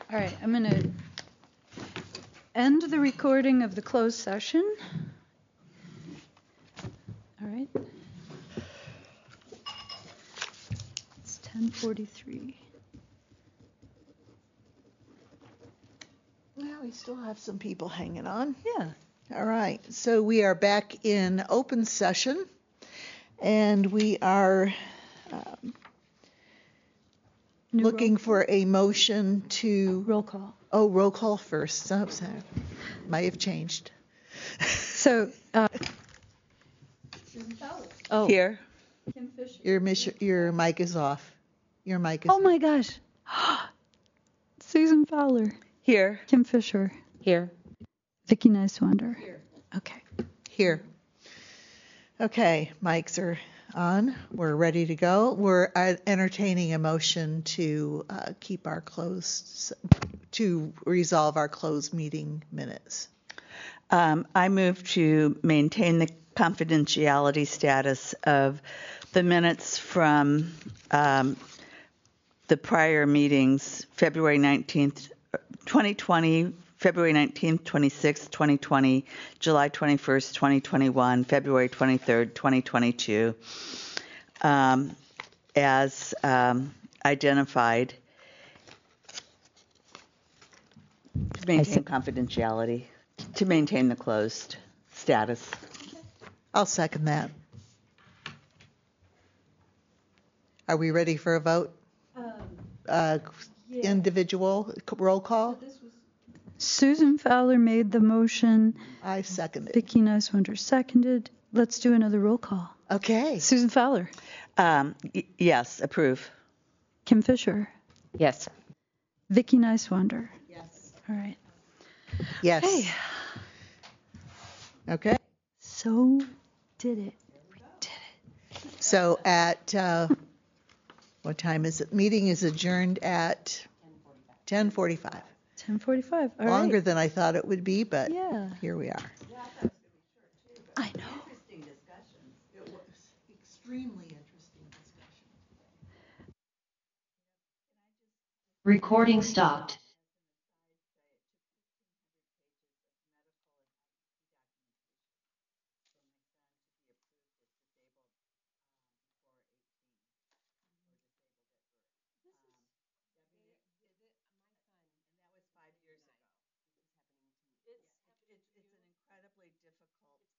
All right, I'm going to end the recording of the closed session. All right. It's 10:43. Well, we still have some people hanging on. Yeah. All right, so we are back in open session, and we are looking for a motion to... Roll call. Oh, roll call first. Oh, sorry. Might have changed. So, oh. Here. Kim Fisher. Your mic is off. Your mic is Oh my gosh. Susan Fowler. Here. Kim Fisher. Here. Vicki Nicewander. Here. Okay. Here. Okay, mics are on. We're ready to go. We're entertaining a motion to keep our to resolve our closed meeting minutes. I move to maintain the confidentiality status of the minutes from the prior meetings, February 19th, 2020, February 19th, 26th, 2020, July 21st, 2021, February 23rd, 2022, as identified to maintain confidentiality, to maintain the closed status. I'll second that. Are we ready for a vote? Individual roll call? Susan Fowler made the motion. I seconded. Vicki Nicewander seconded. Let's do another roll call. Okay. Susan Fowler. Yes, approve. Kim Fisher. Yes. Vicki Nicewander. Yes. All right. Yes. Okay. Okay. So did it. We did it. So at what time is it? Meeting is adjourned at 10:45. 10:45. All Longer right. than I thought it would be, but Yeah. here we are. I know. Interesting discussion. It was extremely interesting discussion. Recording stopped. It's an incredibly difficult